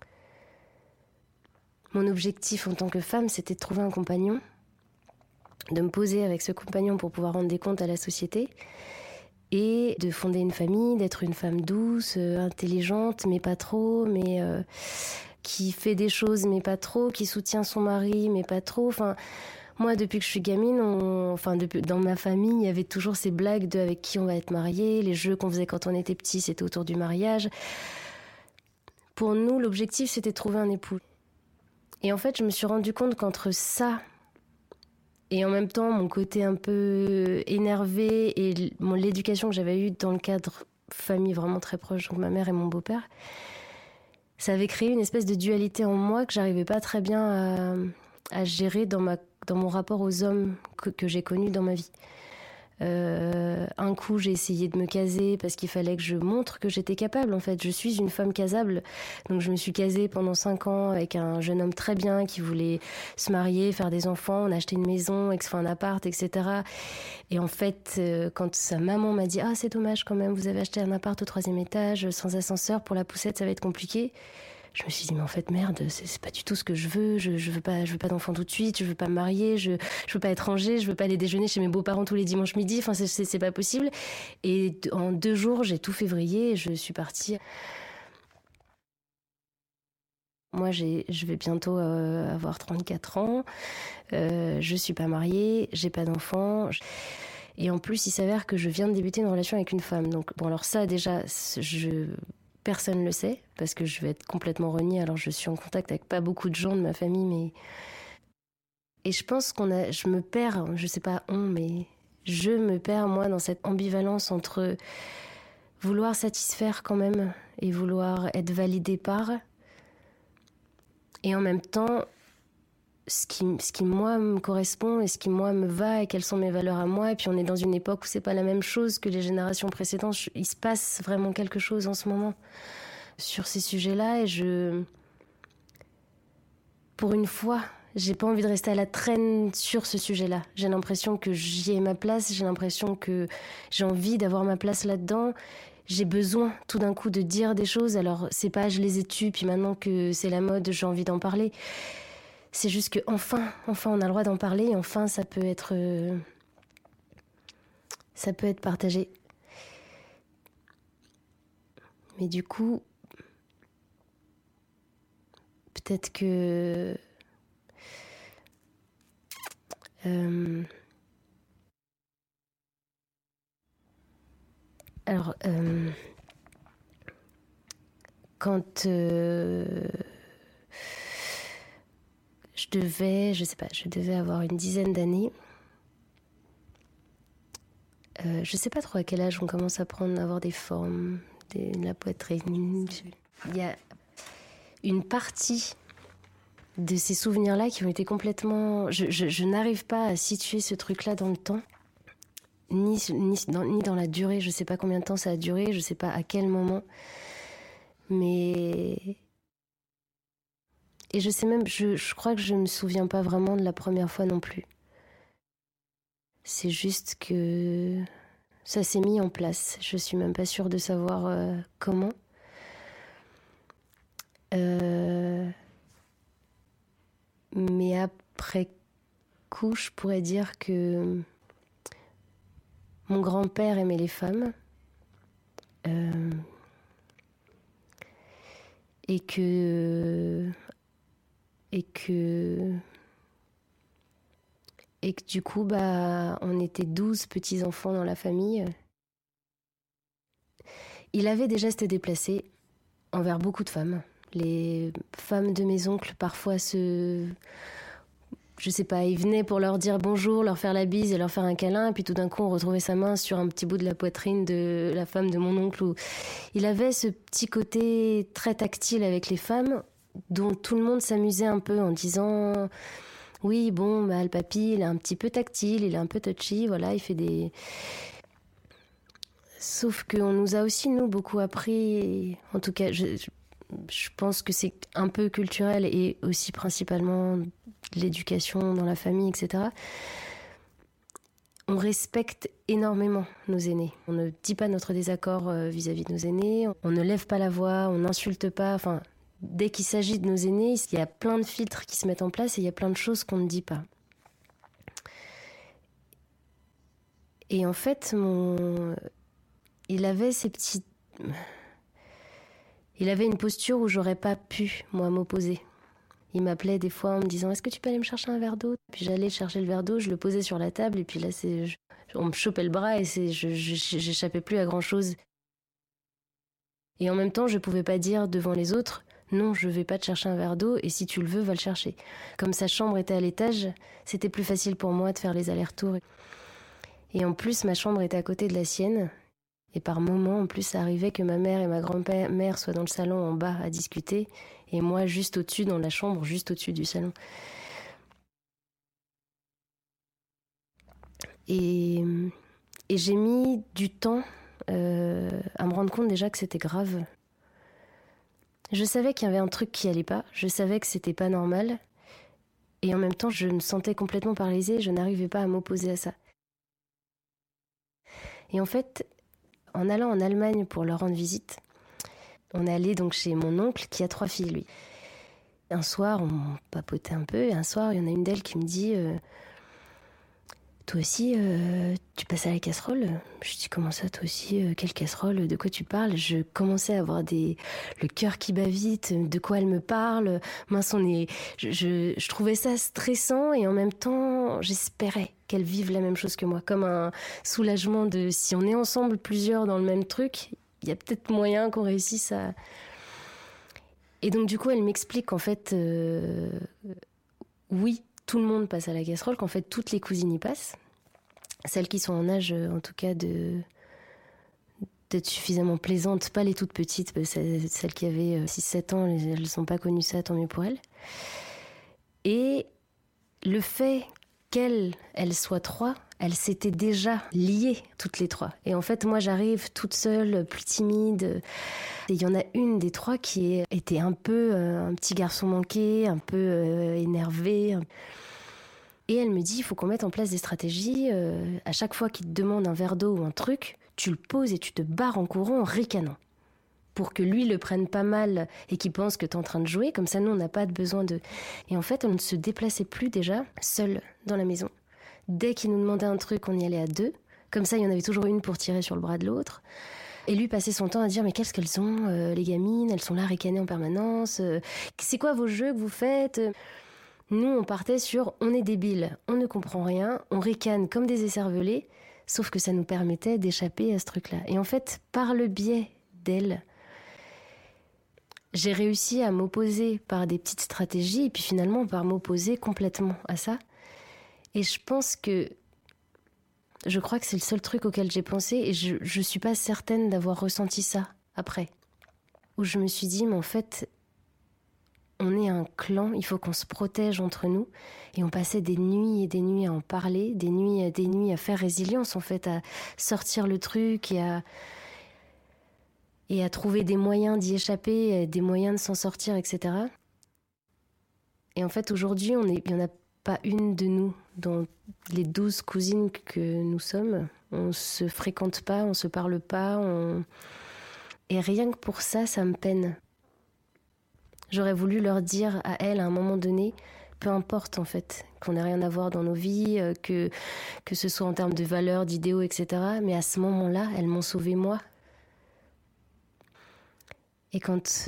Mon objectif en tant que femme, c'était de trouver un compagnon, de me poser avec ce compagnon pour pouvoir rendre des comptes à la société et de fonder une famille, d'être une femme douce, euh, intelligente, mais pas trop, mais euh, qui fait des choses, mais pas trop, qui soutient son mari, mais pas trop. Enfin, moi, depuis que je suis gamine, on, enfin, depuis, dans ma famille, il y avait toujours ces blagues de avec qui on va être marié, les jeux qu'on faisait quand on était petit, c'était autour du mariage. Pour nous, l'objectif, c'était de trouver un époux. Et en fait, je me suis rendu compte qu'entre ça et en même temps mon côté un peu énervé et mon, l'éducation que j'avais eue dans le cadre famille vraiment très proche, donc ma mère et mon beau-père, ça avait créé une espèce de dualité en moi que j'arrivais pas très bien à, à gérer dans, ma, dans mon rapport aux hommes que, que j'ai connus dans ma vie. Euh, un coup, j'ai essayé de me caser parce qu'il fallait que je montre que j'étais capable. En fait, je suis une femme casable. Donc, je me suis casée pendant cinq ans avec un jeune homme très bien qui voulait se marier, faire des enfants. On a acheté une maison, enfin un appart, et cetera. Et en fait, euh, quand sa maman m'a dit « Ah, c'est dommage quand même, vous avez acheté un appart au troisième étage, sans ascenseur, pour la poussette, ça va être compliqué. » Je me suis dit, mais en fait, merde, c'est, c'est pas du tout ce que je veux. Je, je veux pas, je veux pas d'enfant tout de suite. Je veux pas me marier. Je, je veux pas être rangée. Je veux pas aller déjeuner chez mes beaux-parents tous les dimanches midi. Enfin, c'est, c'est, c'est pas possible. Et en deux jours, j'ai tout février et je suis partie. Moi, j'ai, je vais bientôt euh, avoir trente-quatre ans. Euh, je suis pas mariée. J'ai pas d'enfant. Et en plus, il s'avère que je viens de débuter une relation avec une femme. Donc, bon, alors ça, déjà, je... personne ne le sait, parce que je vais être complètement reniée. Alors, je suis en contact avec pas beaucoup de gens de ma famille, mais... Et je pense qu'on a... Je me perds, je sais pas on, mais je me perds, moi, dans cette ambivalence entre vouloir satisfaire quand même et vouloir être validée par... Et en même temps, ce qui, ce qui, moi, me correspond et ce qui, moi, me va et quelles sont mes valeurs à moi. Et puis, on est dans une époque où c'est pas la même chose que les générations précédentes. Il se passe vraiment quelque chose en ce moment sur ces sujets-là. Et je... Pour une fois, j'ai pas envie de rester à la traîne sur ce sujet-là. J'ai l'impression que j'y ai ma place. J'ai l'impression que j'ai envie d'avoir ma place là-dedans. J'ai besoin, tout d'un coup, de dire des choses. Alors, c'est pas je les ai tues, puis maintenant que c'est la mode, j'ai envie d'en parler. C'est juste que enfin, enfin, on a le droit d'en parler. Et enfin, ça peut être, euh, ça peut être partagé. Mais du coup, peut-être que euh, alors, euh, quand euh, je devais, je sais pas, je devais avoir une dizaine d'années. Euh, je sais pas trop à quel âge on commence à prendre, à avoir des formes, des, la poitrine. Il y a une partie de ces souvenirs-là qui ont été complètement... Je, je, je n'arrive pas à situer ce truc-là dans le temps, ni, ni, dans, ni dans la durée. Je sais pas combien de temps ça a duré, je sais pas à quel moment. Mais... Et je sais même, je, je crois que je me souviens pas vraiment de la première fois non plus. C'est juste que ça s'est mis en place. Je suis même pas sûre de savoir euh, comment. Euh... Mais après coup, je pourrais dire que mon grand-père aimait les femmes. Euh... Et que... Et que... Et que du coup, bah, on était douze petits-enfants dans la famille. Il avait des gestes déplacés envers beaucoup de femmes. Les femmes de mes oncles, parfois, se... Je sais pas, il venait pour leur dire bonjour, leur faire la bise et leur faire un câlin, et puis tout d'un coup, on retrouvait sa main sur un petit bout de la poitrine de la femme de mon oncle. Où il avait ce petit côté très tactile avec les femmes, dont tout le monde s'amusait un peu en disant... Oui, bon, bah, le papy, il est un petit peu tactile, il est un peu touchy, voilà, il fait des... Sauf qu'on nous a aussi, nous, beaucoup appris, en tout cas, je, je pense que c'est un peu culturel et aussi principalement l'éducation dans la famille, et cetera. On respecte énormément nos aînés. On ne dit pas notre désaccord vis-à-vis de nos aînés, on ne lève pas la voix, on n'insulte pas, enfin... Dès qu'il s'agit de nos aînés, il y a plein de filtres qui se mettent en place et il y a plein de choses qu'on ne dit pas. Et en fait, mon... il avait ces petits... Il avait une posture où j'aurais pas pu, moi, m'opposer. Il m'appelait des fois en me disant « Est-ce que tu peux aller me chercher un verre d'eau ?» Puis j'allais chercher le verre d'eau, je le posais sur la table et puis là, c'est... on me chopait le bras et c'est... je... Je... j'échappais plus à grand-chose. Et en même temps, je pouvais pas dire devant les autres « Non, je vais pas te chercher un verre d'eau et si tu le veux, va le chercher. » Comme sa chambre était à l'étage, c'était plus facile pour moi de faire les allers-retours. Et en plus, ma chambre était à côté de la sienne. Et par moments, en plus, ça arrivait que ma mère et ma grand-mère soient dans le salon en bas à discuter et moi juste au-dessus, dans la chambre, juste au-dessus du salon. Et, et j'ai mis du temps euh, à me rendre compte déjà que c'était grave. Je savais qu'il y avait un truc qui allait pas, je savais que c'était pas normal, et en même temps je me sentais complètement paralysée, je n'arrivais pas à m'opposer à ça. Et en fait, en allant en Allemagne pour leur rendre visite, on est allé donc chez mon oncle qui a trois filles, lui. Un soir, on papotait un peu, et un soir, il y en a une d'elles qui me dit euh, « Toi aussi, euh, tu passes à la casserole ?» Je dis « Comment ça, toi aussi euh, Quelle casserole? De quoi tu parles ?» Je commençais à avoir des... le cœur qui bat vite, de quoi elle me parle. Mince, on est... Je, je, je trouvais ça stressant et en même temps, j'espérais qu'elle vive la même chose que moi. Comme un soulagement de si on est ensemble plusieurs dans le même truc, il y a peut-être moyen qu'on réussisse à... Et donc du coup, elle m'explique qu'en fait, euh, oui, tout le monde passe à la casserole, qu'en fait toutes les cousines y passent. Celles qui sont en âge, en tout cas, de d'être suffisamment plaisantes, pas les toutes petites, celles qui avaient six sept ans, elles n'ont pas connu ça, tant mieux pour elles. Et le fait qu'elles, elles soient trois, elles s'étaient déjà liées, toutes les trois. Et en fait, moi, j'arrive toute seule, plus timide. Et il y en a une des trois qui était un peu euh, un petit garçon manqué, un peu euh, énervé. Et elle me dit, il faut qu'on mette en place des stratégies. Euh, à chaque fois qu'il te demande un verre d'eau ou un truc, tu le poses et tu te barres en courant en ricanant. Pour que lui le prenne pas mal et qu'il pense que t'es en train de jouer. Comme ça, nous, on n'a pas de besoin de... Et en fait, on ne se déplaçait plus déjà seul dans la maison. Dès qu'il nous demandait un truc, on y allait à deux. Comme ça, il y en avait toujours une pour tirer sur le bras de l'autre. Et lui passait son temps à dire « Mais qu'est-ce qu'elles ont, euh, les gamines? Elles sont là ricanées en permanence. Euh, c'est quoi vos jeux que vous faites ?» Nous, on partait sur « On est débiles, on ne comprend rien, on ricane comme des écervelés. » Sauf que ça nous permettait d'échapper à ce truc-là. Et en fait, par le biais d'elle, j'ai réussi à m'opposer par des petites stratégies et puis finalement par m'opposer complètement à ça. Et je pense que... Je crois que c'est le seul truc auquel j'ai pensé et je ne suis pas certaine d'avoir ressenti ça après. Où je me suis dit, mais en fait, on est un clan, il faut qu'on se protège entre nous. Et on passait des nuits et des nuits à en parler, des nuits et des nuits à faire résilience, en fait, à sortir le truc et à, et à trouver des moyens d'y échapper, des moyens de s'en sortir, et cetera. Et en fait, aujourd'hui, on est, il y en a pas une de nous, dans les douze cousines que nous sommes, on se fréquente pas, on se parle pas, on... et rien que pour ça, ça me peine. J'aurais voulu leur dire à elles à un moment donné, peu importe en fait, qu'on n'ait rien à voir dans nos vies, que, que ce soit en termes de valeurs, d'idéaux, et cetera. Mais à ce moment-là, elles m'ont sauvée moi. Et quand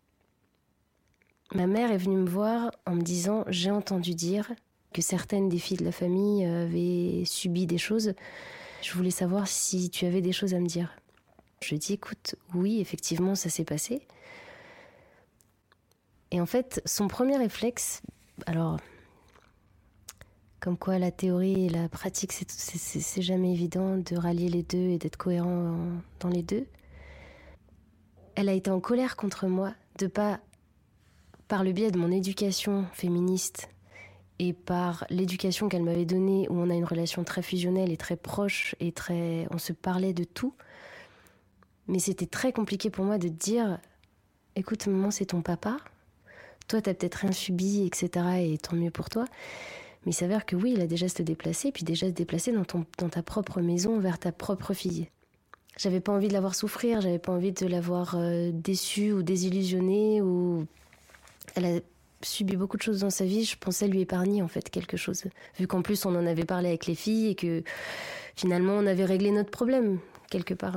ma mère est venue me voir en me disant « J'ai entendu dire que certaines des filles de la famille avaient subi des choses. Je voulais savoir si tu avais des choses à me dire. » Je dis « Écoute, oui, effectivement, ça s'est passé. » Et en fait, son premier réflexe, alors, comme quoi la théorie et la pratique, c'est, c'est, c'est jamais évident de rallier les deux et d'être cohérent dans les deux. Elle a été en colère contre moi de pas, par le biais de mon éducation féministe et par l'éducation qu'elle m'avait donnée, où on a une relation très fusionnelle et très proche et très, on se parlait de tout. Mais c'était très compliqué pour moi de dire, écoute, maman, c'est ton papa. Toi, t'as peut-être rien subi, et cetera. Et tant mieux pour toi. Mais il s'avère que oui, il a déjà se déplacé, puis déjà se déplacer dans, ton, dans ta propre maison, vers ta propre fille. J'avais pas envie de la voir souffrir, j'avais pas envie de la voir euh, déçue ou désillusionnée. Ou... Elle a subi beaucoup de choses dans sa vie, je pensais lui épargner en fait quelque chose. Vu qu'en plus on en avait parlé avec les filles et que finalement on avait réglé notre problème, quelque part.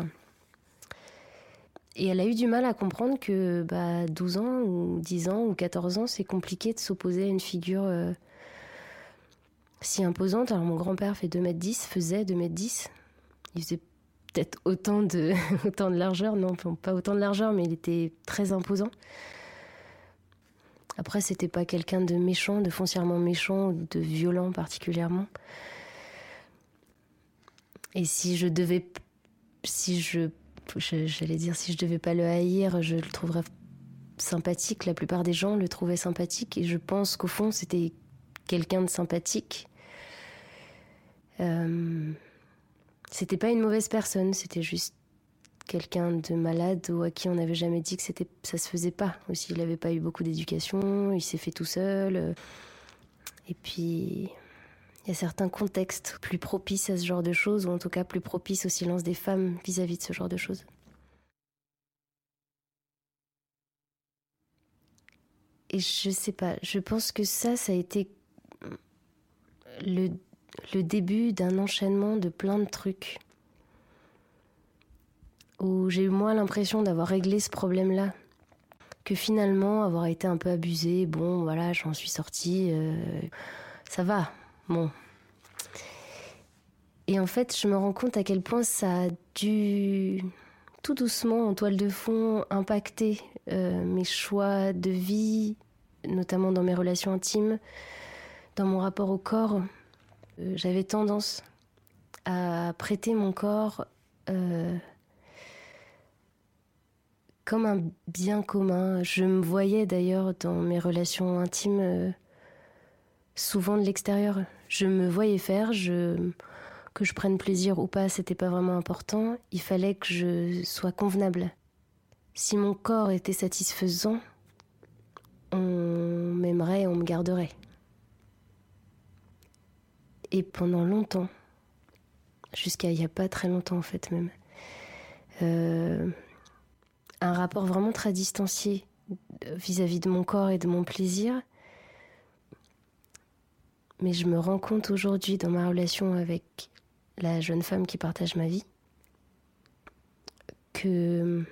Et elle a eu du mal à comprendre que bah, douze ans ou dix ans ou quatorze ans, c'est compliqué de s'opposer à une figure euh, si imposante. Alors mon grand-père fait deux mètres dix, faisait deux mètres dix. Il faisait peut-être autant de, autant de largeur, non pas autant de largeur, mais il était très imposant. Après, c'était pas quelqu'un de méchant, de foncièrement méchant, ou de violent particulièrement. Et si je devais... Si je... J'allais dire, si je devais pas le haïr, je le trouverais sympathique. La plupart des gens le trouvaient sympathique. Et je pense qu'au fond, c'était quelqu'un de sympathique. Euh... C'était pas une mauvaise personne, c'était juste quelqu'un de malade ou à qui on n'avait jamais dit que c'était, ça se faisait pas. Aussi, il n'avait pas eu beaucoup d'éducation, il s'est fait tout seul. Et puis, il y a certains contextes plus propices à ce genre de choses, ou en tout cas plus propices au silence des femmes vis-à-vis de ce genre de choses. Et je sais pas, je pense que ça, ça a été le... le début d'un enchaînement de plein de trucs où j'ai eu moins l'impression d'avoir réglé ce problème-là que finalement avoir été un peu abusée. Bon, voilà, j'en suis sortie, euh, ça va, bon. Et en fait, je me rends compte à quel point ça a dû, tout doucement, en toile de fond, impacter euh, mes choix de vie, notamment dans mes relations intimes, dans mon rapport au corps. J'avais tendance à prêter mon corps euh, comme un bien commun. Je me voyais d'ailleurs dans mes relations intimes euh, souvent de l'extérieur. Je me voyais faire, je, que je prenne plaisir ou pas, c'était pas vraiment important. Il fallait que je sois convenable. Si mon corps était satisfaisant, on m'aimerait, on me garderait. Et pendant longtemps, jusqu'à il n'y a pas très longtemps en fait même, euh, un rapport vraiment très distancié vis-à-vis de mon corps et de mon plaisir. Mais je me rends compte aujourd'hui dans ma relation avec la jeune femme qui partage ma vie que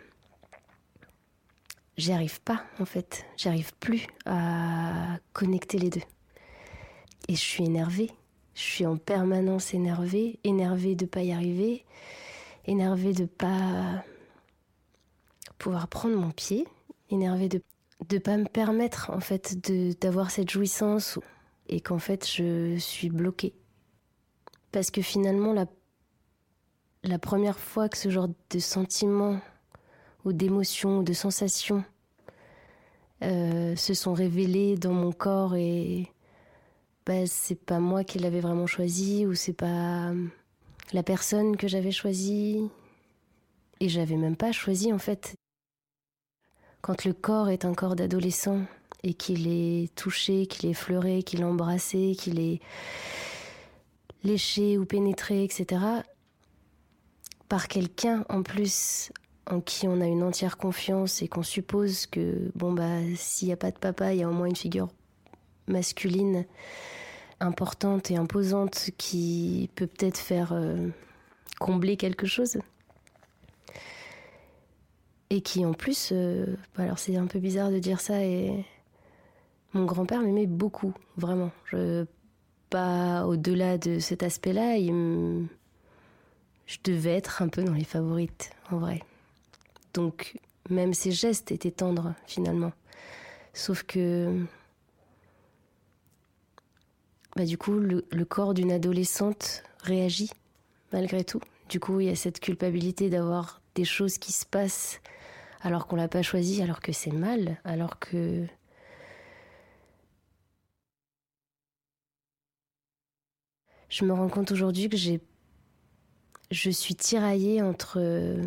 j'y arrive pas en fait, j'y arrive plus à connecter les deux. Et je suis énervée. Je suis en permanence énervée, énervée de ne pas y arriver, énervée de ne pas pouvoir prendre mon pied, énervée de ne pas me permettre en fait de, d'avoir cette jouissance et qu'en fait je suis bloquée. Parce que finalement, la, la première fois que ce genre de sentiments ou d'émotions ou de sensations euh, se sont révélés dans mon corps et... Bah, c'est pas moi qui l'avais vraiment choisi, ou c'est pas la personne que j'avais choisie. Et j'avais même pas choisi en fait. Quand le corps est un corps d'adolescent et qu'il ait touché, qu'il ait effleuré, qu'il ait embrassé, qu'il ait léché ou pénétré, et cetera, par quelqu'un en plus en qui on a une entière confiance et qu'on suppose que, bon, bah, s'il n'y a pas de papa, il y a au moins une figure masculine importante et imposante qui peut peut-être faire euh, combler quelque chose. Et qui en plus, euh, alors c'est un peu bizarre de dire ça, et mon grand-père m'aimait beaucoup, vraiment. Je, pas au-delà de cet aspect-là, il me... je devais être un peu dans les favorites, en vrai. Donc même ses gestes étaient tendres, finalement. Sauf que, bah, du coup, le, le corps d'une adolescente réagit, malgré tout. Du coup, il y a cette culpabilité d'avoir des choses qui se passent alors qu'on l'a pas choisi, alors que c'est mal, alors que... Je me rends compte aujourd'hui que j'ai... je suis tiraillée entre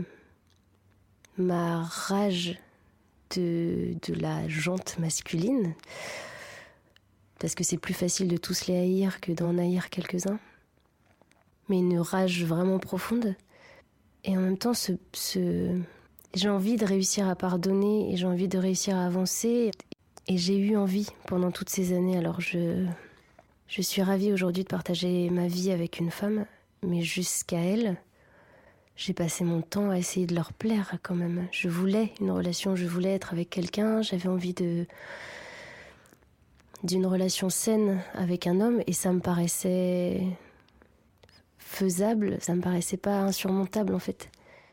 ma rage de, de la jante masculine, parce que c'est plus facile de tous les haïr que d'en haïr quelques-uns, mais une rage vraiment profonde. Et en même temps, ce... ce... j'ai envie de réussir à pardonner et j'ai envie de réussir à avancer. Et j'ai eu envie pendant toutes ces années. Alors je, je suis ravie aujourd'hui de partager ma vie avec une femme, mais jusqu'à elle, j'ai passé mon temps à essayer de leur plaire quand même. Je voulais une relation, je voulais être avec quelqu'un, j'avais envie de, d'une relation saine avec un homme et ça me paraissait faisable, ça me paraissait pas insurmontable en fait.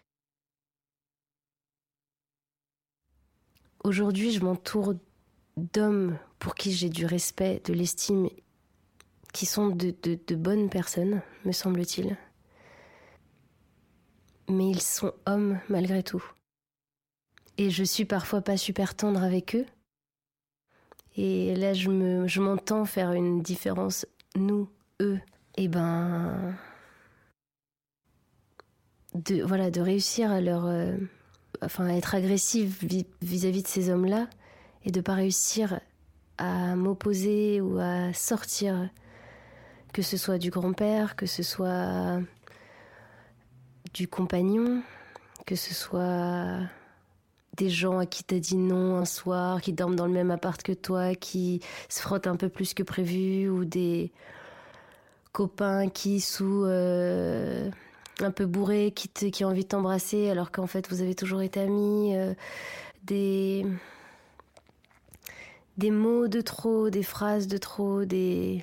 Aujourd'hui, je m'entoure d'hommes pour qui j'ai du respect, de l'estime, qui sont de, de, de bonnes personnes, me semble-t-il. Mais ils sont hommes malgré tout. Et je suis parfois pas super tendre avec eux. Et là, je, me, je m'entends faire une différence, nous, eux. Et ben... De, voilà, de réussir à leur... Euh, enfin, à être agressive vis-à-vis de ces hommes-là et de pas réussir à m'opposer ou à sortir, que ce soit du grand-père, que ce soit du compagnon, que ce soit des gens à qui t'as dit non un soir, qui dorment dans le même appart que toi, qui se frottent un peu plus que prévu, ou des copains qui, sous... Euh, un peu bourré, qui, te, qui a envie de t'embrasser alors qu'en fait vous avez toujours été amis, euh, des, des mots de trop, des phrases de trop, des...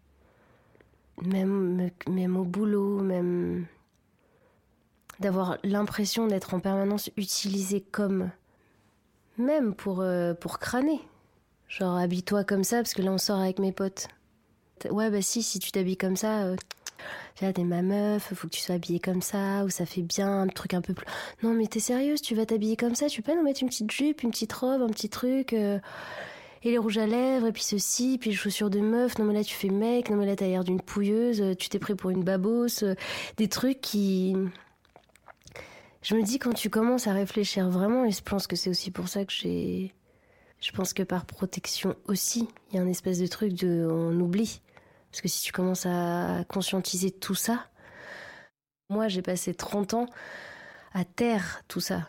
Même, même au boulot, même d'avoir l'impression d'être en permanence utilisé comme... Même pour, euh, pour crâner. Genre, habille-toi comme ça parce que là on sort avec mes potes. Ouais, bah si, si tu t'habilles comme ça... Euh... Là, t'es ma meuf, faut que tu sois habillée comme ça, ou ça fait bien, un truc un peu plus... Non, mais t'es sérieuse, tu vas t'habiller comme ça, tu peux pas nous mettre une petite jupe, une petite robe, un petit truc, euh... et les rouges à lèvres, et puis ceci, puis les chaussures de meuf, non mais là tu fais mec, non mais là t'as l'air d'une pouilleuse, tu t'es pris pour une babosse, euh... des trucs qui... Je me dis, quand tu commences à réfléchir vraiment, et je pense que c'est aussi pour ça que j'ai... Je pense que par protection aussi, il y a un espèce de truc de... on oublie. Parce que si tu commences à conscientiser tout ça... Moi, j'ai passé trente ans à taire tout ça.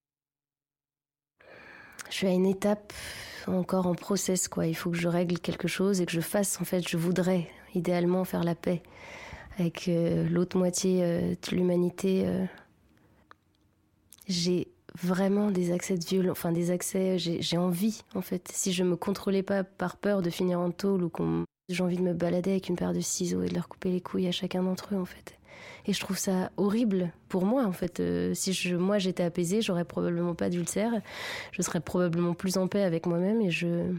Je suis à une étape encore en process, quoi. Il faut que je règle quelque chose et que je fasse, en fait, je voudrais idéalement faire la paix avec euh, l'autre moitié euh, de l'humanité. Euh. J'ai vraiment des accès de violence, enfin des accès, j'ai, j'ai envie, en fait. Si je me contrôlais pas par peur de finir en tôle ou qu'on... J'ai envie de me balader avec une paire de ciseaux et de leur couper les couilles à chacun d'entre eux, en fait. Et je trouve ça horrible pour moi, en fait. Euh, si je, moi j'étais apaisée, j'aurais probablement pas d'ulcère. Je serais probablement plus en paix avec moi-même et je...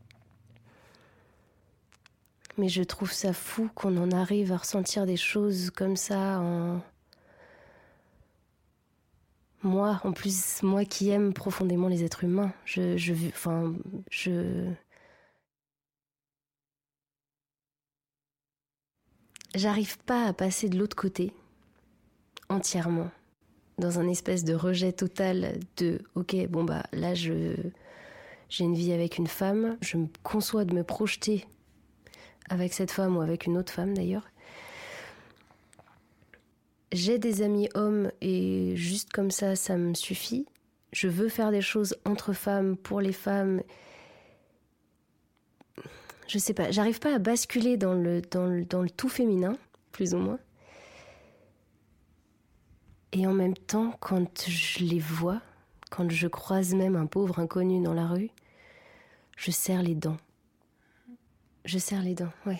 Mais je trouve ça fou qu'on en arrive à ressentir des choses comme ça en... Moi, en plus, moi qui aime profondément les êtres humains, je... je enfin, je... J'arrive pas à passer de l'autre côté, entièrement, dans un espèce de rejet total de « Ok, bon bah là je j'ai une vie avec une femme, je me conçois de me projeter avec cette femme ou avec une autre femme d'ailleurs. J'ai des amis hommes et juste comme ça, ça me suffit. Je veux faire des choses entre femmes, pour les femmes. Je sais pas, j'arrive pas à basculer dans le, dans le, dans le tout féminin, plus ou moins. Et en même temps, quand je les vois, quand je croise même un pauvre inconnu dans la rue, je serre les dents. Je serre les dents, ouais.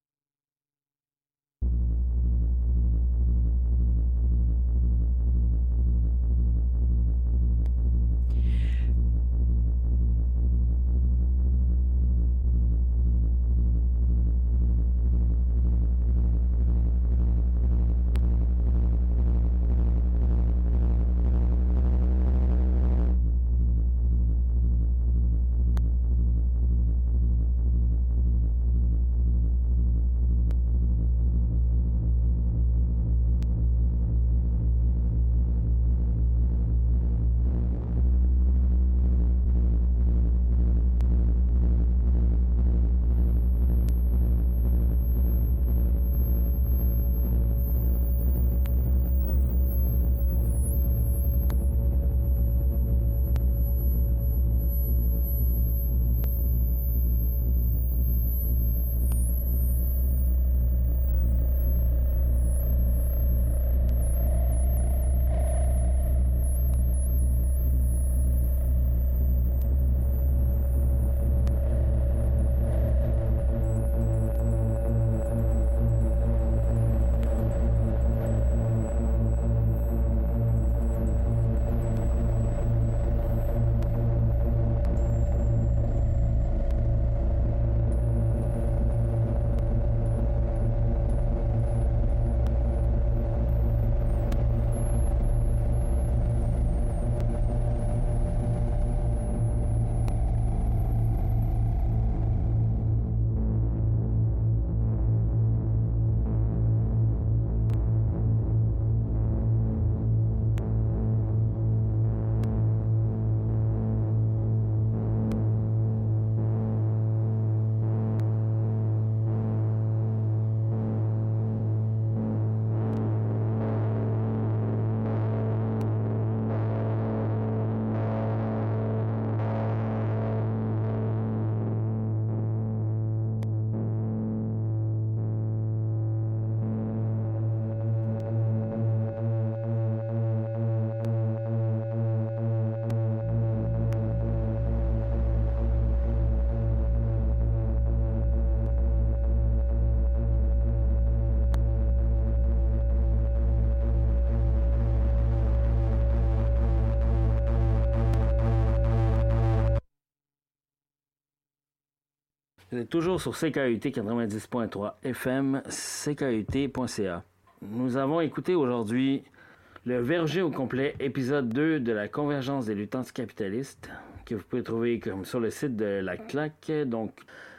Vous êtes toujours sur C K U T quatre-vingt-dix point trois F M, C K U T point C A. Nous avons écouté aujourd'hui le Verger au complet, épisode deux de la Convergence des luttes anticapitalistes, que vous pouvez trouver comme sur le site de la C L A C, donc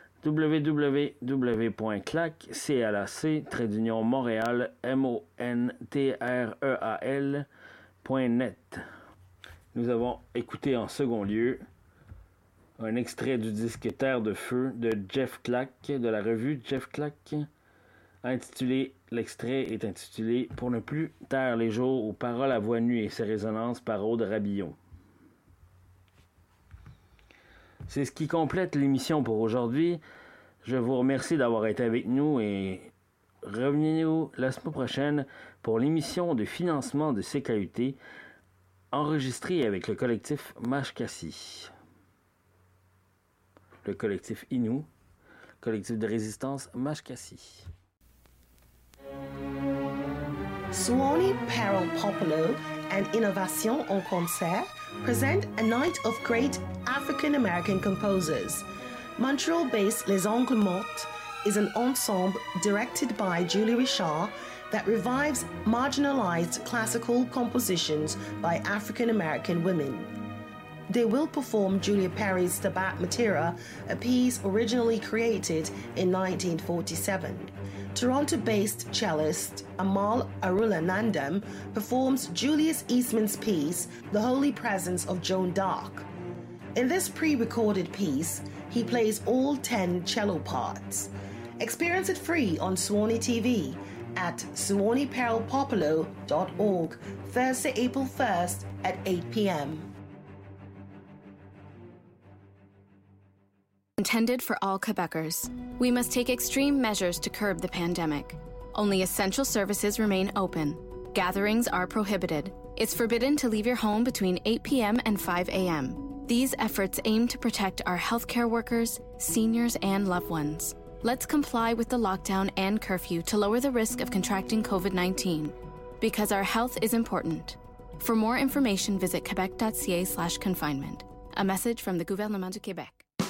w w w point clac, c l a c, trait d'union Montréal, M O N T R E A L, point net. Nous avons écouté en second lieu un extrait du disque Terre de Feu de Jeff Clack, de la revue Jeff Clack, intitulé, l'extrait est intitulé « Pour ne plus taire les jours aux paroles à voix nue et ses résonances » par Aude Rabillon. C'est ce qui complète l'émission pour aujourd'hui. Je vous remercie d'avoir été avec nous et revenez-nous la semaine prochaine pour l'émission de financement de C K U T enregistrée avec le collectif Mashkassi. Le collectif Innu, collectif de résistance Mashkassi. Suoni Perel Popolo and Innovation en Concert present a night of great African-American composers. Montreal-based Les Angles Mortes is an ensemble directed by Julie Richard that revives marginalized classical compositions by African-American women. They will perform Julia Perry's Stabat Mater, a piece originally created in nineteen forty-seven. Toronto-based cellist Amal Arulanandam performs Julius Eastman's piece, The Holy Presence of Joan d'Arc. In this pre-recorded piece, he plays all ten cello parts. Experience it free on Suwannee T V at suwannee peril popolo dot org, Thursday, April first at eight p.m. Intended for all Quebecers. We must take extreme measures to curb the pandemic. Only essential services remain open. Gatherings are prohibited. It's forbidden to leave your home between eight p.m. and five a.m. These efforts aim to protect our healthcare workers, seniors, and loved ones. Let's comply with the lockdown and curfew to lower the risk of contracting covid nineteen. Because our health is important. For more information, visit quebec.ca slash confinement. A message from the Gouvernement du Québec.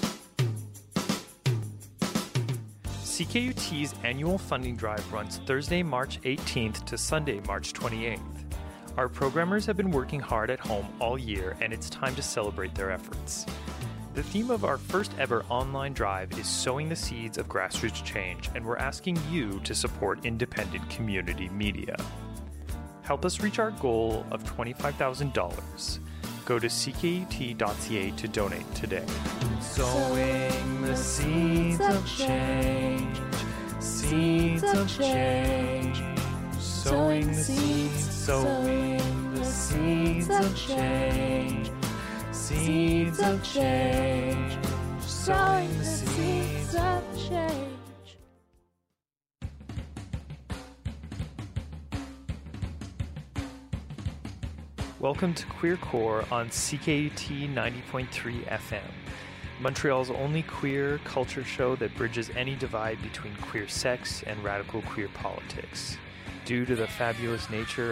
C K U T's annual funding drive runs Thursday, March eighteenth to Sunday, March twenty-eighth. Our programmers have been working hard at home all year, and it's time to celebrate their efforts. The theme of our first ever online drive is Sowing the Seeds of Grassroots Change, and we're asking you to support independent community media. Help us reach our goal of twenty-five thousand dollars. Go to c k u t dot c a to donate today. Sowing the seeds of change, seeds of change. Sowing the seeds, sowing the seeds of change, seeds of change. Sowing the seeds of change. Welcome to Queer Core on C K U T ninety point three F M, Montreal's only queer culture show that bridges any divide between queer sex and radical queer politics. Due to the fabulous nature